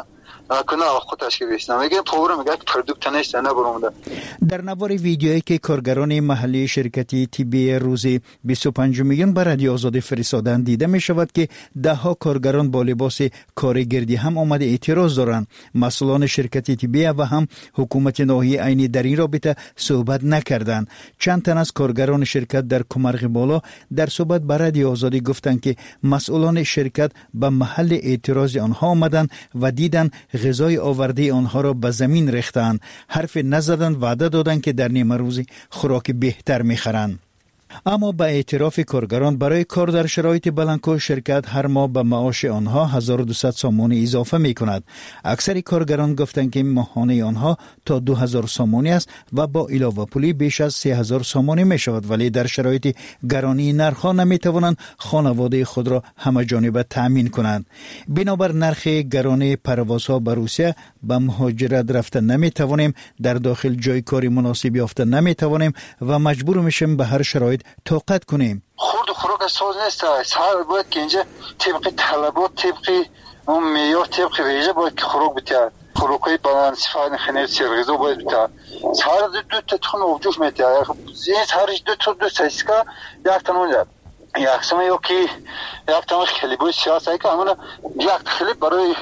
کنه خود تشکیل بشه میگه پور میگه پروداکت نیست نه برام. در نوار ویدیویی که کارگران محلی شرکتی تیبی روزی 25 میلیون به رادیو آزادی فرستادن دیده می شود که ده ها کارگران با لباس کارگردی هم آمده اعتراض دارند. مسئولان شرکت تیبی و هم حکومت ناحیه عینی در این رابطه صحبت نکردند. چند تن از کارگران شرکت در کمرغ بالا در صحبت به رادیو آزادی گفتند که مسئولان شرکت به محل اعتراض آنها آمدند و دیدن غذای آورده آنها را به زمین ریختند. حرف نزدند، وعده دادند که در نیمه روزی خوراک بهتر میخرند. اما به اعتراف کارگران برای کار در شرایط بلندکوه شرکت هر ماه به معاش آنها 1200 سامانی اضافه می کند. اکثر کارگران گفتند که ماهانه آنها تا 2000 سامانی است و با علاوه پولی بیش از 3000 سامانی می شود، ولی در شرایط گرانی نرخ‌ها نمی توانند خانواده خود را همه جانبه تأمین کنند. بنابر نرخ گرانی پروازها به روسیه به مهاجرت رفتن نمی توانیم، در داخل جای کاری مناسب یافته نمی توانیم و مجبور میشیم به هر شرایط طاقت کنیم. خورد و خوراک ساز نیست. هر باید که اینجا طبق طلبات، طبق اون معیار، طبق ویژه باید که خوراک بتیاد. خوراکای بالانس فعال خنید سرغذا باید بتیاد. هر دو تا تخم اوجوش میتیاد. این هرش دو سایسکا یک تنون داد. یک سمه یا که یک تنون خیلی باید سیاستی که همون یک خیلی برای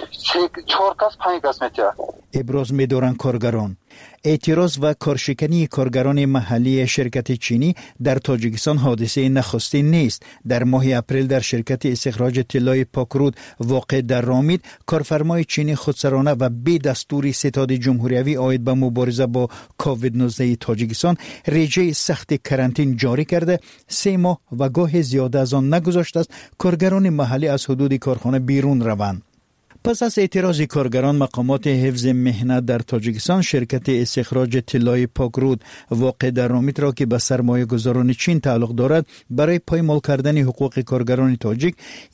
4 کس 5 کس میتیاد. ابراز می‌دارند کارگران. اعتراض و کارشکنی کارگران محلی شرکت چینی در تاجیکستان حادثه نخستین نیست. در ماه اپریل در شرکت استخراج طلای پاکرود واقع در رامید، کارفرمای چینی خودسرانه و بی دستور ستاد جمهوریوی عاید به مبارزه با کووید 19 تاجیکستان رژه سخت کرانتین جاری کرده 3 ماه و گاه زیاده از آن نگذاشته است کارگران محلی از حدود کارخانه بیرون روند. پس از اعتراض کارگران، مقامات حفظ مهنت در تاجیکستان شرکت استخراج طلای پاکرود واقع در رامید را که به سرمایه گذاران چین تعلق دارد برای پایمال کردن حقوق کارگران تاجیک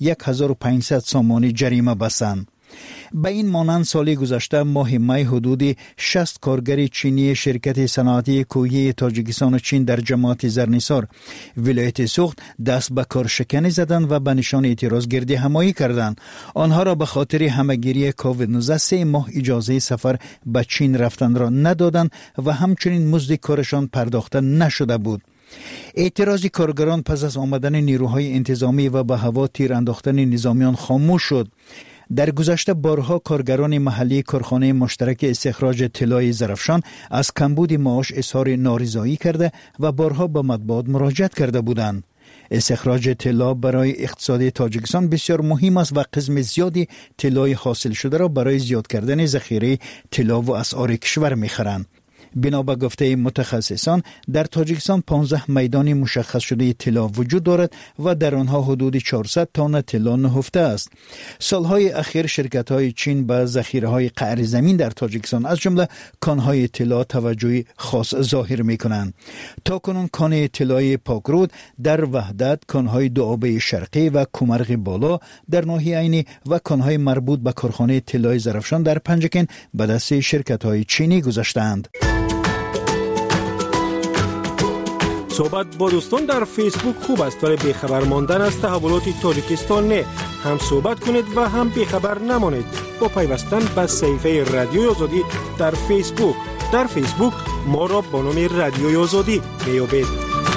1500 سامانی جریمه بستند. به این مانند سال گذشته ماه می حدود 60 کارگر چینی شرکت صنعتی کوهی تاجیکستان و چین در جماعت زرنیسار ولایت سوخت دست به کار شکنی زدند و به نشان اعتراض گردی همایی کردند. آنها را به خاطر همهگیری کووید 19 3 ماه اجازه سفر به چین رفتن را ندادند و همچنین مزد کارشان پرداخته نشده بود. اعتراض کارگران پس از آمدن نیروهای انتظامی و به هوا تیر انداختن نظامیان خاموش شد. در گذشته بارها کارگران محلی کارخانه مشترک استخراج طلای زرفشان از کمبود معاش اظهار نارضایی کرده و بارها به مطبوعات مراجعت کرده بودند. استخراج طلا برای اقتصاد تاجیکستان بسیار مهم است و قسم زیادی طلای حاصل شده را برای زیاد کردن ذخیره طلا و اسعار کشور می‌خرند. بنا به گفته متخصصان در تاجیکستان 15 میدان مشخص شده طلا وجود دارد و در آنها حدود 400 تن طلا نهفته است. سالهای اخیر شرکت‌های چین به ذخیره‌های قعر زمین در تاجیکستان از جمله کان‌های طلا توجه خاص ظاهر می‌کنند. تاکنون کان طلای پاکرود در وحدت، کان‌های دوآبه شرقی و کمرغ بالا در ناحیه عینی و کان‌های مربوط به کارخانه طلای زرفشان در پنجکن به دست شرکت‌های چینی گذاشتند. صحبت با دوستان در فیسبوک خوب است، ولی بیخبر ماندن از تحولات تاجیکستان نه. هم صحبت کنید و هم بیخبر نمانید با پیوستن به صفحه رادیوی آزادی در فیسبوک. در فیسبوک ما را با نام رادیوی آزادی میابید.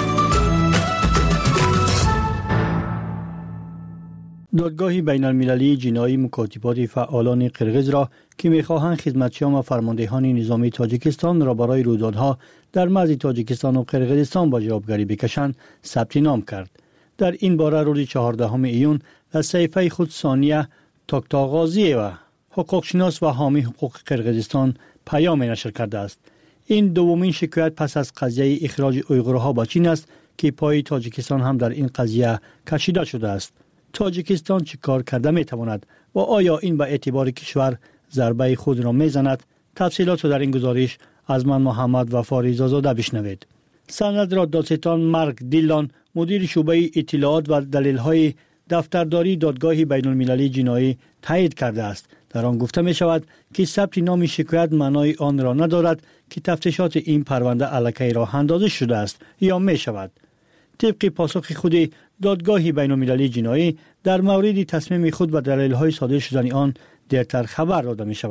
دادگاه بین المللی جنایی مکاتبات فعالان قرقیز را که می‌خواهند خدمتچیان و فرماندهان نظامی تاجیکستان را برای رویدادها در مرز تاجیکستان و قرقیزستان با جوابگری بکشند ثبت نام کرد. در این باره روز 14 ایون در صفحه خود ثانیه تاکتاغازی و حقوقشناس و حامی حقوق قرقیزستان پیام نشر کرده است. این دومین شکایت پس از قضیه اخراج اویغورها با چین است که پای تاجیکستان هم در این قضیه کشیده شده است. تاجیکستان چه کار کرده می تواند و آیا این به اعتبار کشور ضربه خود را می زند؟ تفصیلات را در این گزارش از من محمد وفاری زاده بشنوید. سند را دادستان مارک دیلان مدیر شعبه اطلاعات و دلیل‌های دفترداری دادگاه بین المللی جنایی تایید کرده است. در آن گفته می شود که ثبت نام شکایت معنای آن را ندارد که تفتیشات این پرونده الکی راه اندازی شده است یا می شود. طبق پاسخ خود دادگاه بین المللی جنایی در مورد تصمیم خود و دلایل‌های صادر شدن آن دیرتر خبر داده می شود.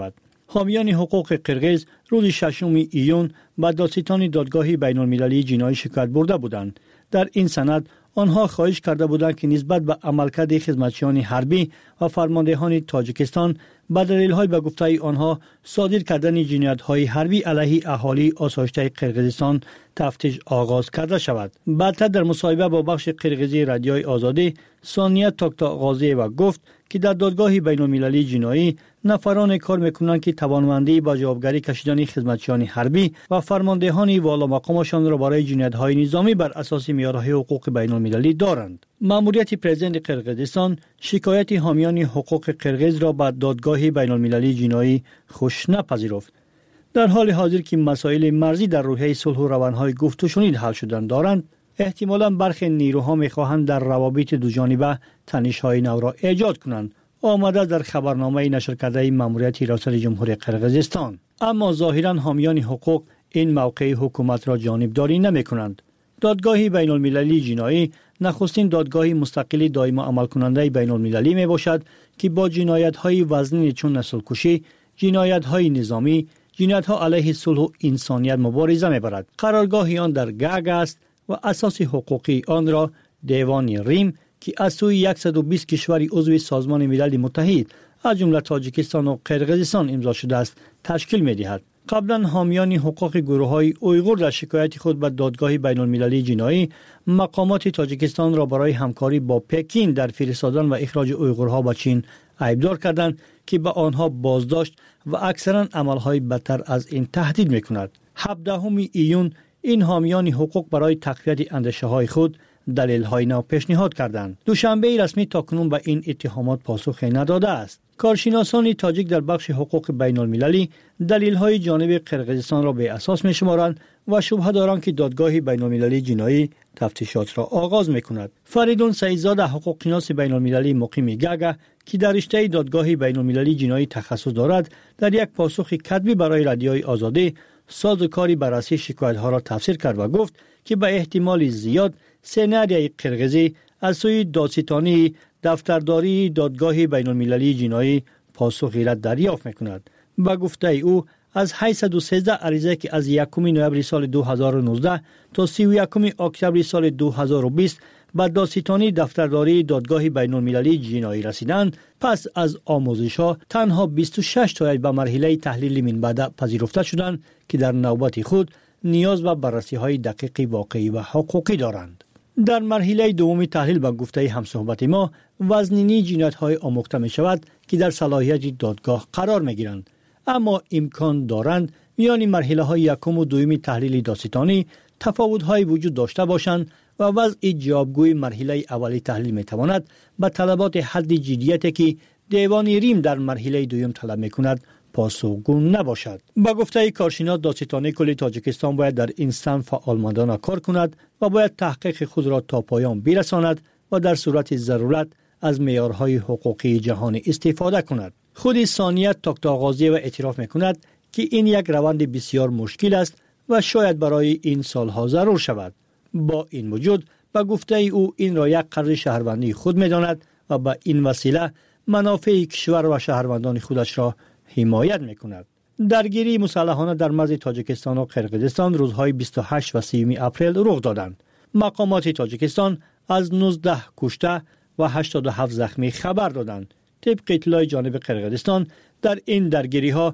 حامیان حقوق قرقیز روز 6 ایون به دادستان دادگاه بین‌المللی جنایی شکایت برده بودند. در این سند آنها خواهش کرده بودند که نسبت به عملکرد خدمتچیان حربی و فرماندهان تاجیکستان به دلیل‌های به گفته آنها صادر کردن جنایت‌های حربی علیه اهالی آسایشته قرقیزستان تفتیش آغاز کرده شود. بعدتر در مصاحبه با بخش قرقیزی رادیوی آزادی سانیه توکتاغازیوا گفت که در دادگاه بین‌المللی جنایی نفران کار می‌کنند که توانمندی با جوابگری کشیدن خدمتچیان حربی و فرماندهان والا مقامشان را برای جنایت‌های نظامی بر اساس معیارهای حقوق بین‌المللی دارند. مأموریت پرزیدنت قرقیزستان شکایت حامیان حقوق قرقیز را به دادگاه بین‌المللی جنایی خوش نپذیرفت. در حال حاضر که مسائل مرزی در روحیه صلح و روندهای گفت و شنید حل شدن دارند، احتمالاً برخی نیروها می‌خواهند در روابط دوجانبه تنش‌های نو را ایجاد کنند. آمده در خبرنامه نشر کرده مأموریت ریاست جمهوری قرقیزستان. اما ظاهراً حامیان حقوق این موقع حکومت را جانبداری نمی‌کنند. دادگاه بین‌المللی جنایی نخستین دادگاه مستقل دائم عمل کننده بین‌المللی میباشد که با جنایت‌های وزنی چون نسل‌کشی، جنایت‌های نظامی، جنایت‌ها علیه صلح و انسانیت مبارزه میبرد. قرارگاه آن در گاگ است و اساس حقوقی آن را دیوان ریم که از سوی 120 کشور عضو سازمان ملل متحد از جمله تاجیکستان و قرقیزستان امضا شده است تشکیل می‌دهد. قبلا حامیان حقوق گروه‌های اویغور در شکایت خود به دادگاه بین‌المللی جنایی مقامات تاجیکستان را برای همکاری با پکین در فرستادن و اخراج اویغورها به چین عیبدار کردند که به آنها بازداشت و اکثرا عملهای بدتر از این تهدید می‌کند. 17 ایون این حامیان حقوق برای تقویت اندیشه‌های خود دلیل‌های نو پیشنهاد کردند. دوشنبه رسمی تاکنون به این اتهامات پاسخی نداده است. کارشناسان تاجیک در بخش حقوق بین‌المللی دلیل‌های جانب قرقیزستان را به اساس می‌شمارند و شبهه دارند که دادگاه بین‌المللی جنایی تفتیشات را آغاز می‌کند. فریدون سعیدزاده حقوق‌شناس بین‌المللی مقیم گاگا که در رشته دادگاه بین‌المللی جنایی تخصص دارد، در یک پاسخ کتبی برای رادیوی آزادی سازوکاری بررسی شکایت‌ها را تفسیر کرد و گفت که به احتمال زیاد سناریوی قرقیزی از سوی دادستانی دفترداری دادگاه بین‌المللی جنایی پاسخی را دریافت می‌کند. به گفته او از 813 عریضه که از 1 نوامبر سال 2019 تا 31 اکتبر سال 2020 به دادستانی دفترداری دادگاه بین‌المللی جنایی رسیدند، پس از آموزش‌ها تنها 26 تایید به مرحله تحلیل منبع پذیرفته شدند که در نوبت خود نیاز به بررسی‌های دقیق واقعی و حقوقی دارند. در مرحله دوم تحلیل به گفته همصحبت ما وزنینی جنایت‌های آموخته می‌شود که در صلاحیت دادگاه قرار می‌گیرند، اما امکان دارند میان مرحله‌های یکم و دوم تحلیل دادستانی تفاوت‌های وجود داشته باشند و وضع جوابگوی مرحله اولی تحلیل می‌تواند به طلبات حد جدیتی که دیوان ریم در مرحله دوم طلب می‌کند پاسخگو نباشد. با گفته کارشناس دادستانی کل تاجیکستان باید در این صنف فعالمندانه کار کند و باید تحقیق خود را تا پایان برساند و در صورت ضرورت از معیارهای حقوقی جهانی استفاده کند. خود ثانیه توکتاغازی و اعتراف می‌کند که این یک روند بسیار مشکل است و شاید برای این سالها ضرور شود. با این وجود با گفته او این را یک قرض شهروندی خود می‌داند و با این وسیله منافع کشور و شهروندان خودش را حمایت می‌کند. درگیری مسلحانه در مرز تاجیکستان و قرقیزستان روزهای 28 و 30 اپریل رخ دادند. مقامات تاجیکستان از 19 کشته و 87 زخمی خبر دادند. طبق اطلاع جانب قرقیزستان در این درگیری‌ها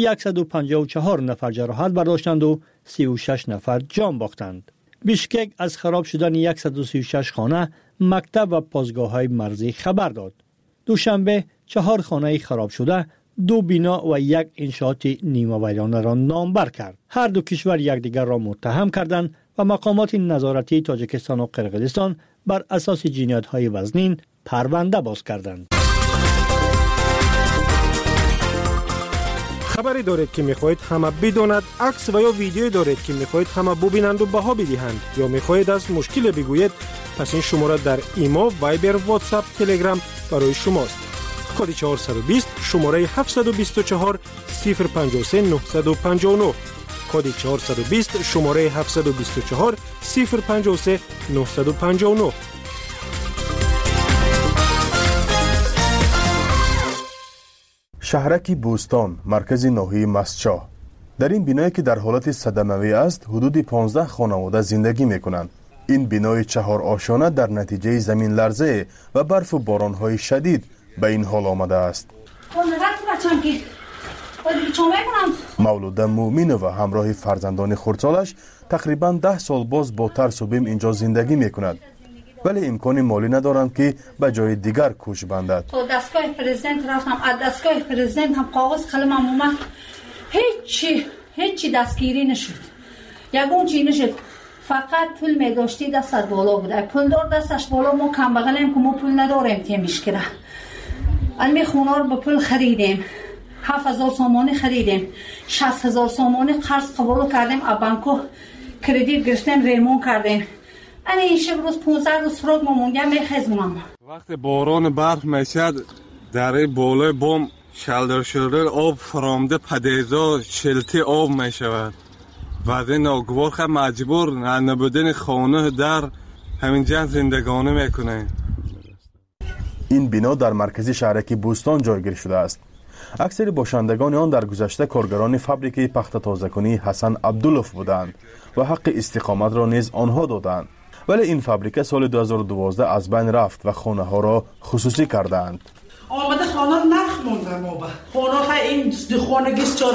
154 نفر جراحت برداشتند و 36 نفر جان باختند. بیشکک از خراب شدن 136 خانه، مکتب و پاسگاه‌های مرزی خبر داد. دوشنبه 4 خانه خراب شده، 2 بنا و 1 انشاءات نیمه ویرانه را نامبر کرد. هر دو کشور یکدیگر را متهم کردند و مقامات نظارتی تاجیکستان و قرقیزستان بر اساس جنایت‌های وزنین پرونده باز کردند. خبری دارید که می‌خواهید همه بداند، عکس و یا ویدیویی دارید که می‌خواهید همه ببینند و بها بدهند یا می‌خواهید از مشکل بگویید، پس این شماره در ایما، وایبر، واتساپ، تلگرام برای شماست. کد 420 شماره 724 053 959 کد 420 شماره 724 053 959. شهرک بوستان، مرکز ناحیه مسچاه. در این بینایی که در حالت صدموی است، حدود 15 خانواده زندگی میکنند. این بینای 4 آشانه در نتیجه زمین لرزه و برف و بارانهای شدید به این حال آمده است. مولوده مومینووا همراه فرزندان خردسالش تقریبا 10 سال باز با ترس و بیم اینجا زندگی میکند، ولی امکان مالی ندارند که به جای دیگر کوچ بندد. دستگاه پرزیدنت رفتم، از دستگاه پرزیدنت هم کاغذ قلمم اومد، هیچی دستگیری نشد، یگون چی نشد، فقط پول میداشتی دستت بالا بوده، پول دار دستش بالا، ما کم بغلیم که ما پول نداریم که میشکره. علمی خونه رو به پول خریدیم، 7000 سامانی خریدیم، 60000 سامانی قرض قبول کردیم، از بانکو کردیت گرفتیم، ریمون کردیم. این شب روز 15 روز فراغ ما موندیم میخزمونم. وقتی باران برف میشد در بالای بام شلدر آب فرامده پدیزا شلتی آب میشود و از این ناگوار خب مجبور نبودن خانه در همین جن زندگانی میکنه. این بنا در مرکزی شهرک بوستان جایگیر شده است. اکثر باشندگان آن در گذشته کارگران فابریکه پخت تازه‌کنی حسن عبدالوف بودند و حق استقامت را نیز آنها دادند، ولی این فابریکه سال 2012 از بین رفت و خانه ها را خصوصی کردند. آمده خانه نرخ مونده ما با خانه این دو خانگیش $4000،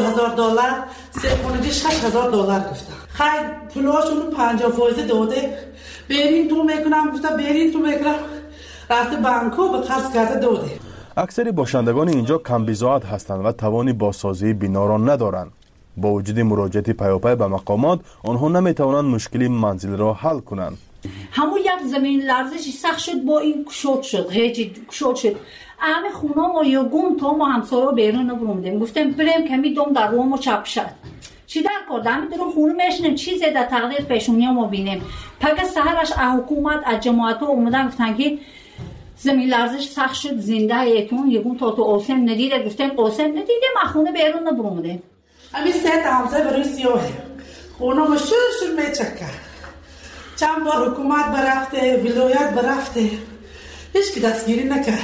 سه خانگیش $6000 گفتن. خیلی پولاشونو 50% داده، برین تو میکنم، گفته برین تو میکنم، رفته بانکو به قرض کرده داده. اکثر باشندگان اینجا کم بضاعت هستند و توانی بازسازی بنا را ندارند. با وجود مراجعت پیاپی به مقامات، آنها نمیتوانند مشکل منزل را حل کنند. همون یک زمین لرزشی سخت شد، با این کشوت شد، غیجی کشوت شد. همه خونه ما یا گون تا ما همسایه بیرون نبروندیم، گفتیم بریم کمی دوم در روم چپ شد. چی در کرد؟ همین درون خونه میشنیم چیزی در تقدیر پیشونی ما بینیم. پس سهرش حکومت از جماعت ها اومدن گفتن که زمین لرزش سخت شد، زنده ایتون یگون تا تو آسم ندیده، گفتیم آسم ندیده، ما خونه بیرون نبروندیم. همین سه همسایه برای سیاهه خونه ما شور میچکه، چند بار حکومت برفته، ولایت برفته، هیچ که دستگیری نکرد.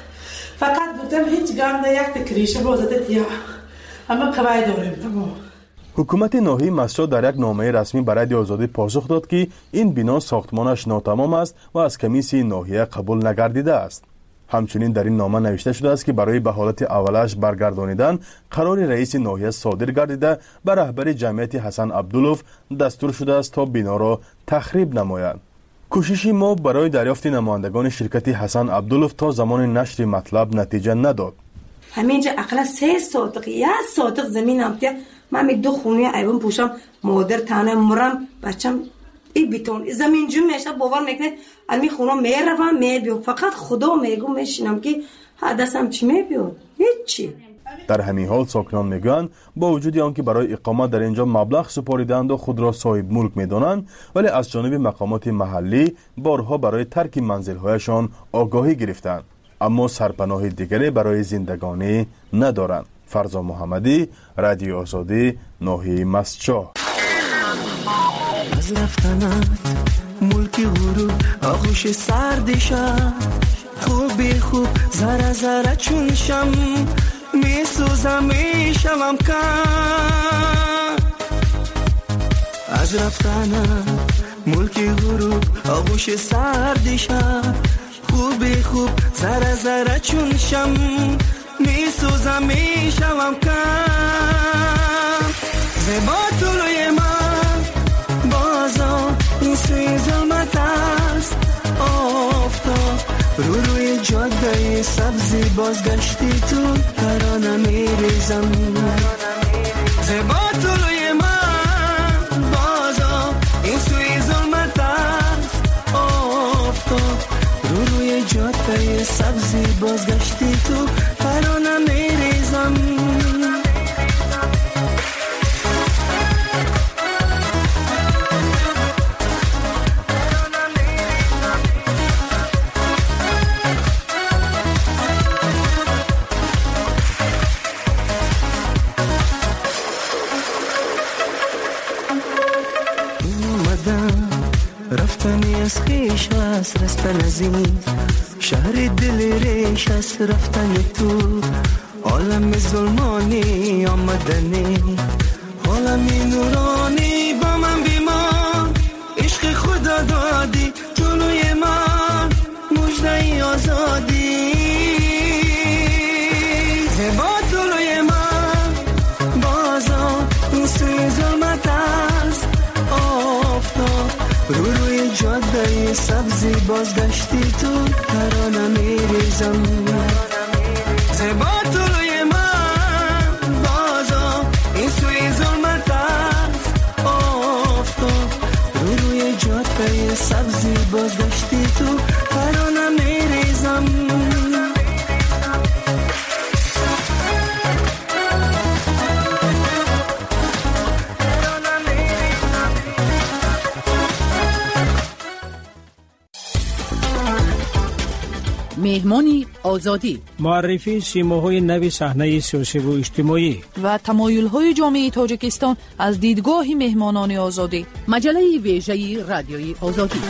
فقط گفتم هیچ گام ده یک تکریشه بازده تیا همه قوای داریم. تمام. حکومت ناحیه مسچاه در یک نامه رسمی به رادیو آزادی پاسخ داد که این بنا ساختمانش ناتمام است و از کمیسی ناحیه قبول نگردیده است. همچنین در این نامه نوشته شده است که برای به حالت اولش برگردانیدن قرار رئیس ناحیه صادر گردیده به رهبر جمعیت حسن عبدالوف دستور شده است تا بنا را تخریب نمایند. کوششی ما برای دریافت نمایندگان شرکت حسن عبدالوف تا زمان نشر مطلب نتیجه نداد. همینجا اقلا 3 ساعت یا ساعت زمین هم که من می 2 خونه ایوان پوشم، مادر تنه مرم، بچم این بیتون زمین جو میشه، باور میکنه المی خونه میروم میبیام، فقط خدا میگم میشینم که حدثم چی میبیاد، هیچی. در همین حال ساکنان میگویند با وجود آنکه برای اقامت در اینجا مبلغ سپاریدند و خود را صاحب ملک میدانند، ولی از جانب مقامات محلی بارها برای ترک منزل‌هایشان آگاهی گرفتند، اما سرپناه دیگری برای زندگانی ندارند. فرزا محمدی، رادیو آزادی، ناحیه مسچاه. از رفتنت ملک غرور آغوش سردشم، خوبی خوب ذره ذره چون شم میسوزم میشم کم. از رفتنت ملک غرور آغوش سردشم، خوبی خوب ذره ذره چون شم میسوزم میشم کم. زیبا طلوی من بازا این سوی ظلمت است، آفتاب روی جاده سبزی بازگشتی تو ترانه میریزم. زیبا طلوی من بازا این سوی ظلمت است، آفتاب روی جاده سبزی بازگشتی تو ترانه میریزم. رفتنی از خیش است، رستن از این شهر دل ریش است، رفتن تو عالم ظلمانی آمدنی عالمی نورانی با من بیمان عشق خدا دادی جلوی من مژده آزادی زیبا جلوی من بازا این سوی ظلمت است آفتاب روی جاده سبزی بازگشتی تو ترانه میریزم زیبا جلوی من بازا این سوی ظلمت است آفتاب روی جاده سبزی بازگشتی تو ترانه میریزم مهمانی آزادی، معرفی سیماهای نو صحنه سیاسی و اجتماعی و تمایل‌های جامعه تاجیکستان از دیدگاه مهمانان آزادی. مجله ویژه رادیوی آزادی.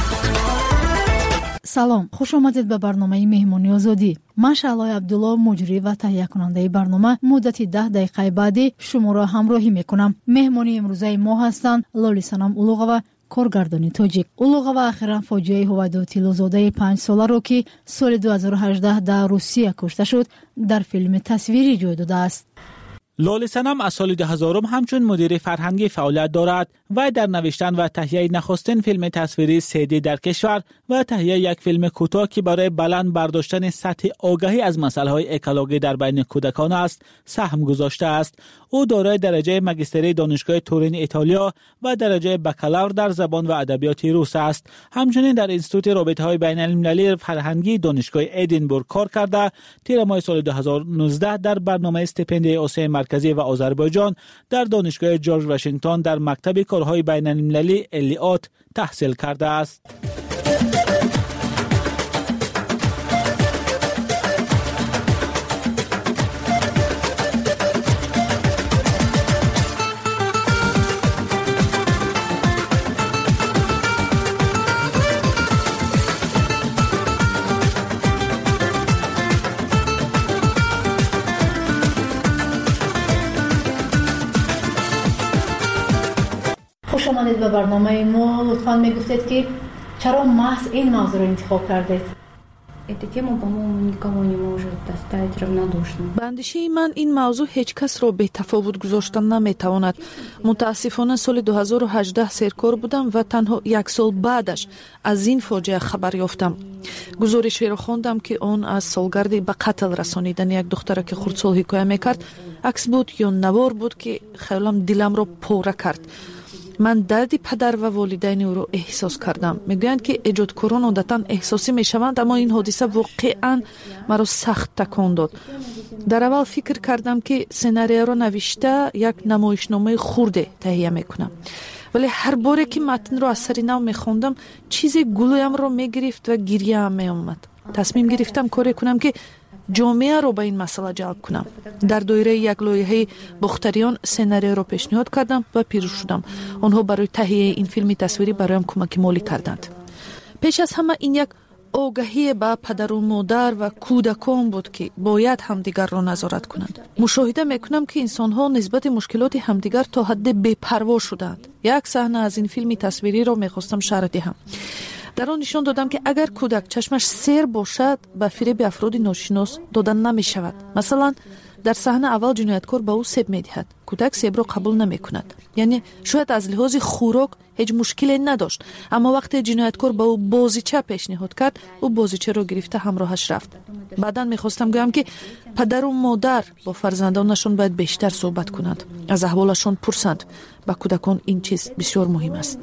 салом, хуш омадед ба барномаи меҳмони озодӣ. ман шаълои абдулло муҷрӣ ва таҳиякунандаи барнома муддати 10 дақиқаи баъдӣ шуморо ҳамроҳӣ мекунам. меҳмони имрӯзаи мо ҳастанд лолисанам улуғова, коргардони тоҷик. улуғова ахиран фоҷиаи ҳувайдо тиллозодаи 5 соларо ки соли 2018 дар русия кушта шуд дар филми тасвирӣ ҷой додааст. لاله صنم از سال 2000 همچون مدیر فرهنگی فعالیت دارد و در نوشتن و تهیه نخستین فیلم تصویری 3D در کشور و تهیه یک فیلم کوتاه که برای بلند برداشتن سطح آگاهی از مسائل اکولوژی در بین کودکان است سهم گذاشته است. او دارای درجه ماجستری دانشگاه تورین ایتالیا و درجه بکالور در زبان و ادبیات روس است. همچنین در انستیتوت رابطه‌های بین‌المللی فرهنگی دانشگاه ادینبورگ کار کرده. تیر ماه سال 2019 در برنامه استیپندیای آسیای مرکزی و آذربایجان در دانشگاه جورج واشنگتن در مکتب کارهای بین‌المللی الیات تحصیل کرده است. خوش آمدید به برنامه ما. لطفاً میگفتید که چرا محض این موضوع رو انتخاب کردید؟ به اندیشه من این موضوع هیچ کس را به تفاوت گذاشتن نمیتواند. متاسفانه سال 2018 سرکار بودم و تنها یک سال بعدش از این فاجعه خبر یافتم. گزارشی را خواندم که آن از سالگرد به قتل رسانیدن یک دختر که خردسال حکایت میکرد. عکس بود یا نوار بود که خیالم دلم را پاره کرد. من دردی پدر و والدین او را احساس کردم. میگویند که ایجادکاران عادتاً احساسی میشوند، اما این حادثه واقعاً مرا سخت تکان داد. در اول فکر کردم که سناریو را نوشته یک نمایشنامه خرد تهیه میکنم، ولی هر باره که متن را از سر نو میخواندم چیزی گلویم را میگرفت و گریه هم میآمد. تصمیم گرفتم کاری کنم که جامعه رو به این مسئله جلب کنم. در دایره یک لایحه بختریان سناریو رو پیشنهاد کردم و پیروز شدم. آنها برای تهیه این فیلم تصویری برایم کمک مالی کردند. پیش از همه این یک آگاهی به پدر و مادر و کودکان بود که باید همدیگر را نظارت کنند. مشاهده میکنم که انسانها نسبت مشکلات همدیگر تا حد بی‌پروا شدند. یک صحنه از این فیلم تصویری را میخواستم شرح دهم. در آن نشان دادم که اگر کودک چشمش سیر باشد به فریب افراد ناشناس دادن نمی شود. مثلا در صحنه اول جنایتکار به او سیب می دهد. کودک سیب را قبول نمی کند. یعنی شاید از لحاظ خوراک هیچ مشکلی نداشت، اما وقتی جنایتکار به او بازیچه پیشنهاد کرد او بازیچه را گرفته همراهش رفت. بعدا میخواستم گویم که پدر و مادر با فرزندانشان باید بیشتر صحبت کنند، از احوالشان پرسند. با کودکان این چیز بسیار مهم است.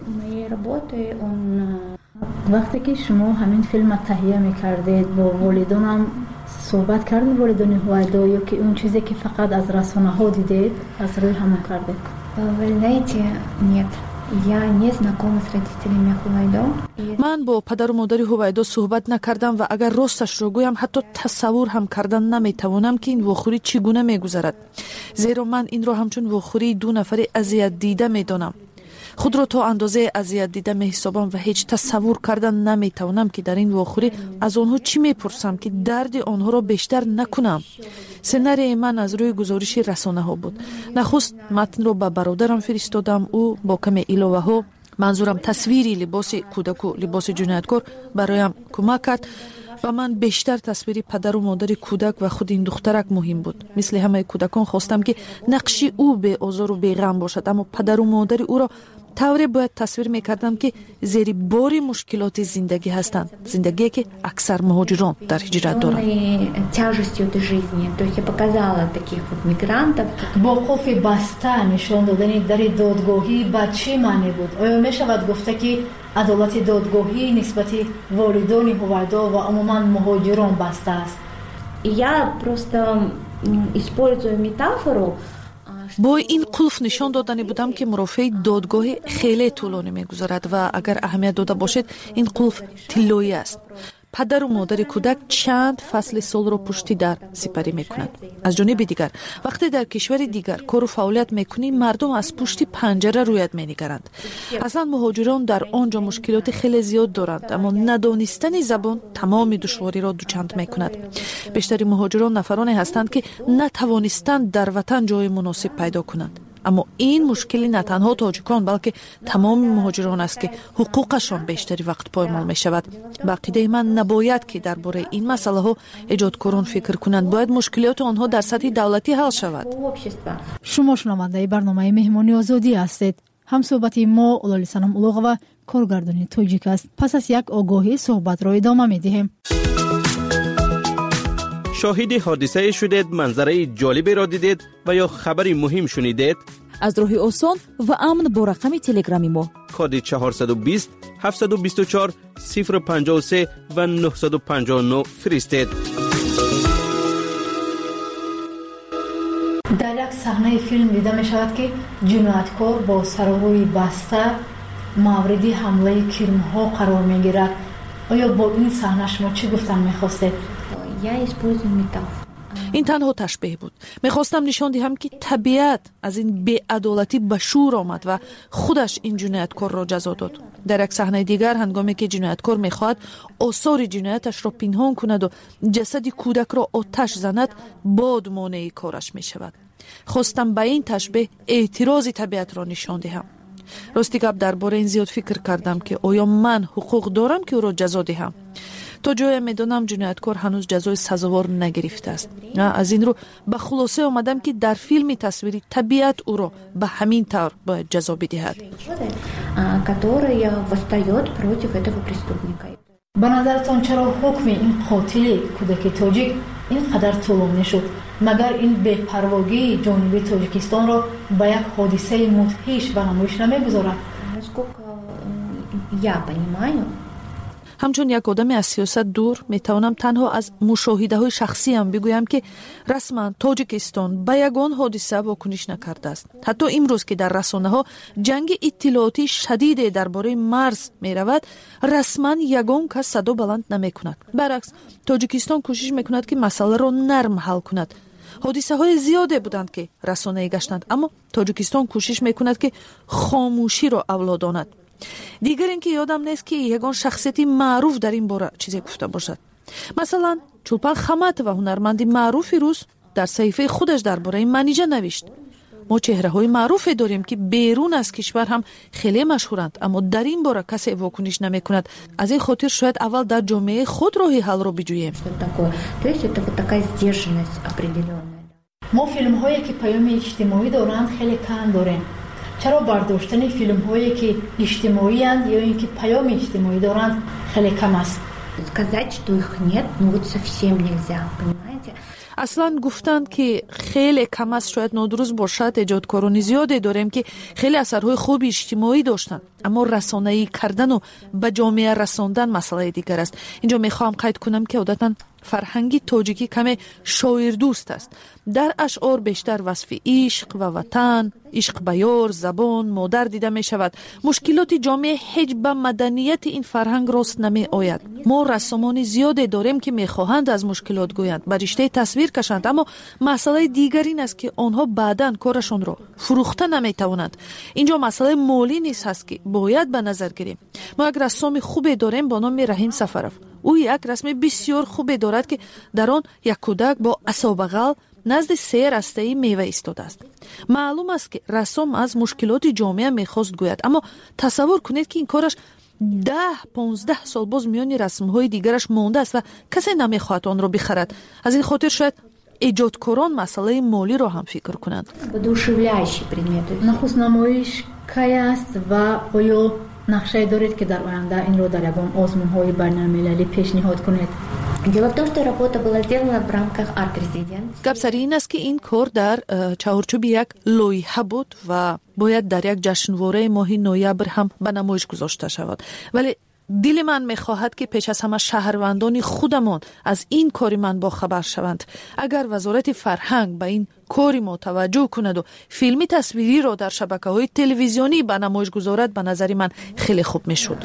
وقتی که شما همین فیلم تهیه میکردید با والدانم صحبت کردید، والدان هویدا، یا که اون چیزی که فقط از رسانه ها دیدید از روی همون کردید؟ Вы знаете, нет. Я не знакома с родителями Хувайдо. من با پدر و مادر هویدا صحبت نکردم و اگر راستش رو گویم حتی تصور هم کردن نمیتوانم که این واخوری چگونه میگذرد، زیرا من این را همچون واخوری دو نفر اذیت دیده میدانم. خودро то андозе азият дида меҳисобам ва ҳеҷ тасаввур кардан наметавонам ки дар ин вохӯрӣ аз онҳо чӣ мепурсам ки дарди онҳоро бештар накунам. сценарии ман аз рӯи гузориши расонаҳо буд. нахуст матнро ба бародарам фиристодам. ӯ бо каме иловаҳо, манзурам тасвири либоси кӯдаку либоси ҷинояткор бароям кӯмак кард. ба ман бештар тасвири падару модари кӯдак ва худи ин духтарак муҳим буд. мисли ҳамаи кӯдакон хостам ки нақши ӯ беозору беғам бошад, аммо падару модари ӯро тавре бояд тасвир мекардам ки зери бори мушкилоти зиндагӣ ҳастанд. зиндагие ки аксар муҳоҷирон дар ҳиҷрат доранд. бо қулфи баста нишон додани дари додгоҳӣ ба чӣ маъне буд? оё мешавад гуфта ки адолати додгоҳӣ нисбати волидони ҳувайдо ва умуман муҳоҷирон баста аст? Я просто использую метафору. бо ин қулф нишон додане будам ки мурофиаи додгоҳи хеле тӯлонӣ мегузарад ва агар аҳамият дода бошед ин қулф тиллоӣ аст. падару модари кӯдак чанд фасли солро пушти дар сипарӣ мекунад. аз ҷониби дигар вақте дар кишвари дигар кору фаъолият мекунӣ, мардум аз пушти панҷара рӯят менигаранд. аслан муҳоҷирон дар он ҷо мушкилоти хеле зиёд доранд, аммо надонистани забон тамоми душвориро дучанд мекунад. бештари муҳоҷирон нафароне ҳастанд ки натавонистанд дар ватан ҷои муносиб пайдо кунанд. аммо ин мушкили на танҳо тоҷикон, балки тамоми муҳоҷирон аст ки ҳуқуқашон бештари вақт поймол мешавад. ба ақидаи ман набояд ки дар бораи ин масъалаҳо эҷодкорон фикр кунанд. бояд мушкилоти онҳо дар сатҳи давлатӣ ҳал шавад. шумо шунавандаи барномаи меҳмони озодӣ ҳастед. ҳамсӯҳбати мо лолисанам улуғова, коргардони тоҷик аст. пас аз як огоҳӣ суҳбатро идома медиҳем. شاهد حادثه شدید، منظره جالبی را دیدید و یا خبری مهم شنیدید؟ از راه آسان و امن با رقم تلگرامی ما کد 420 724 053 و 959 فرستید. در یک صحنه فیلم دیده می شود که جنایتکار با سراروی بسته مورد حمله کرم‌ها قرار می گیرد. آیا با این صحنه شما چی گفتن می خواستید؟ این تنها تشبیه بود. میخواستم نشان دهم که طبیعت از این بی‌عدالتی به شور آمد و خودش این جنایتکار را جزا داد. در یک صحنه دیگر هنگامی که جنایتکار میخواهد آثار جنایتش را پنهان کند و جسد کودک را آتش زند، باد مانع کارش میشود. خواستم به این تشبیه اعتراض طبیعت را نشان دهم. راستی گپ درباره این زیاد فکر کردم که آیا من حقوق دارم که او را جزا دهم. تا جایی میدونم جنایتکار هنوز جزای سزاوار نگرفته است. از این رو به خلاصه آمدم که در فیلم تصویری طبیعت او را به همین طور باید جزا بدهد. به نظرتان چرا حکم این قاتل کودک تاجیک اینقدر طولانی شد؟ مگر این بی‌پرواگی جانبی تاجیکستان را به یک حادثه مدهش به نمایش نمیگذارد؟ همچون یک آدم از سیاست دور میتوانم تنها از مشاهده های شخصی هم بگویم که رسما تاجیکستان به یگان حادثه واکنش نکرده است. حتی امروز که در رسانه ها جنگ اطلاعاتی شدید درباره مرز می رود، رسما یگان کس صدا بلند نمی کند. برعکس تاجیکستان کوشش میکند که مسئله را نرم حل کند. حادثه های زیاده بودند که رسانه‌ای گشتند، اما تاجیکستان کوشش میکند که خاموشی را اولاداند. دیگر اینکه یادم نیست که یگان شخصیتی معروف در این باره چیزی گفته باشد. مثلا چولپان خمات و هنرمندی معروفی روز در صحیفه خودش درباره منیژه نوشت. ما چهره‌های معروفی داریم که بیرون از کشور هم خیلی مشهورند، اما در این باره کسی واکنش نمی‌کند. از این خاطر شاید اول در جامعه خود راه حل را بجوییم. ما فیلم‌هایی که پیام اجتماعی دارند خیلی کم داریم. چرا برداشتن فیلم هایی که اجتماعی اند یا اینکه پیام اجتماعی دارند خیلی کم است؟ اصلا گفتند که خیلی کم است شاید نادرست باشد. ایجادکاران زیادی داریم که خیلی اثرهای خوب اجتماعی داشتند، اما رسانه‌ای کردن و به جامعه رساندن مسئله دیگر است. اینجا میخوام قید کنم که عادتاً فرهنگی تاجیکی کمی شاعر دوست است. در اشعار بیشتر وصف عشق و وطن، عشق به یار، زبان، مادر دیده می شود. مشکلات جامعه هیچ به مدنیت این فرهنگ راست نمی آید. ما رسامان زیادی داریم که می خواهند از مشکلات گویند، به رشته تصویر کشند، اما مسئله دیگر این است که آنها بعداً کارشان را فروخته نمی توانند. اینجا مسئله مالی نیست هست که باید به نظر گیریم. ما یک رسام خوبی داریم با نام رحیم سفرов. او یک رسم بسیار خوبی دارد که در آن یک کودک با عصا بغل نزد 3 رسته‌ای میوه ایستاده است. معلوم است که رسام از مشکلات جامعه میخواست گوید، اما تصور کنید که این کارش 10-15 سال باز میان رسم‌های دیگرش مانده است و کسی نمیخواهد آن را بخرد. از این خاطر شاید ایجادکاران مسئله مالی را هم فکر کنند. Воодушевляющий предмет. نخست نمایش کی است و آیا نقشه دارید که در آینده این را در یگان آزمون‌های بین‌المللی پیشنهاد کنید؟ Дело в том, что работа была сделана в рамках арт-резиденции. گپ سر این است که این کار در چهارچوب یک لایحه بود و باید در یک جشنواره ماه نوامبر هم به نمایش گذاشته شود. ولی دل من میخواهد که پیش از همه شهروندان خودمان از این کار من با خبر شوند. اگر وزارت فرهنگ به این کاری ما توجه کند و فیلمی تصویری را در شبکه‌های تلویزیونی به نمایش گذارد، به نظر من خیلی خوب میشد.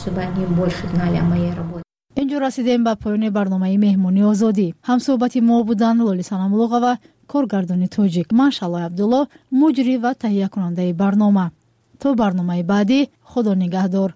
اینجا رسیدیم به پایان برنامه مهمونی آزادی. همصحبت ما بودن لالی صنم‌الوغ و کارگردان تاجیک. من شالای عبدالله، مجری و تهیه کننده برنامه. تا برنامه بعدی، خدا نگهدار.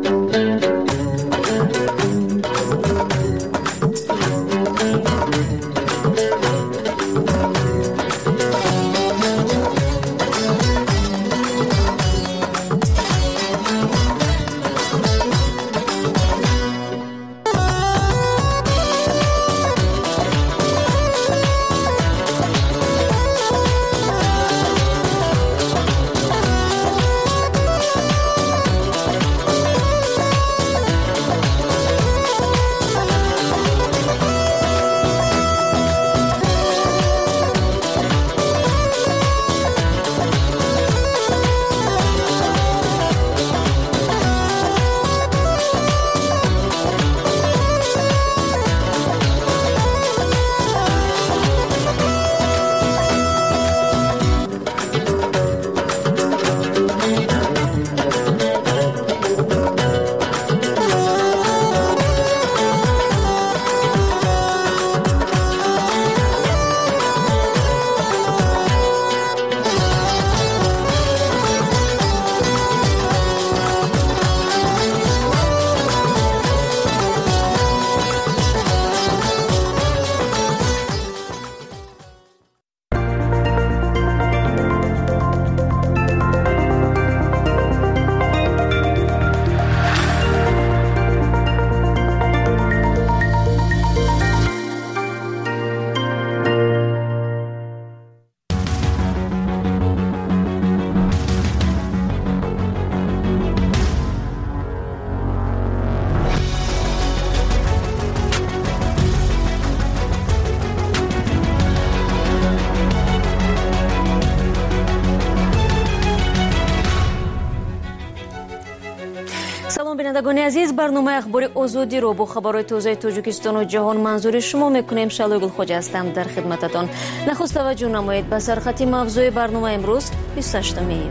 بینندگان عزیز، برنامه اخبار آزادی رو با خبرهای تازه تاجیکستان و جهان منظور شما میکنیم. شالوی گلخوجه هستم در خدمتتان. نخست توجه نمایید به سرخط موضوع برنامه امروز 28 می.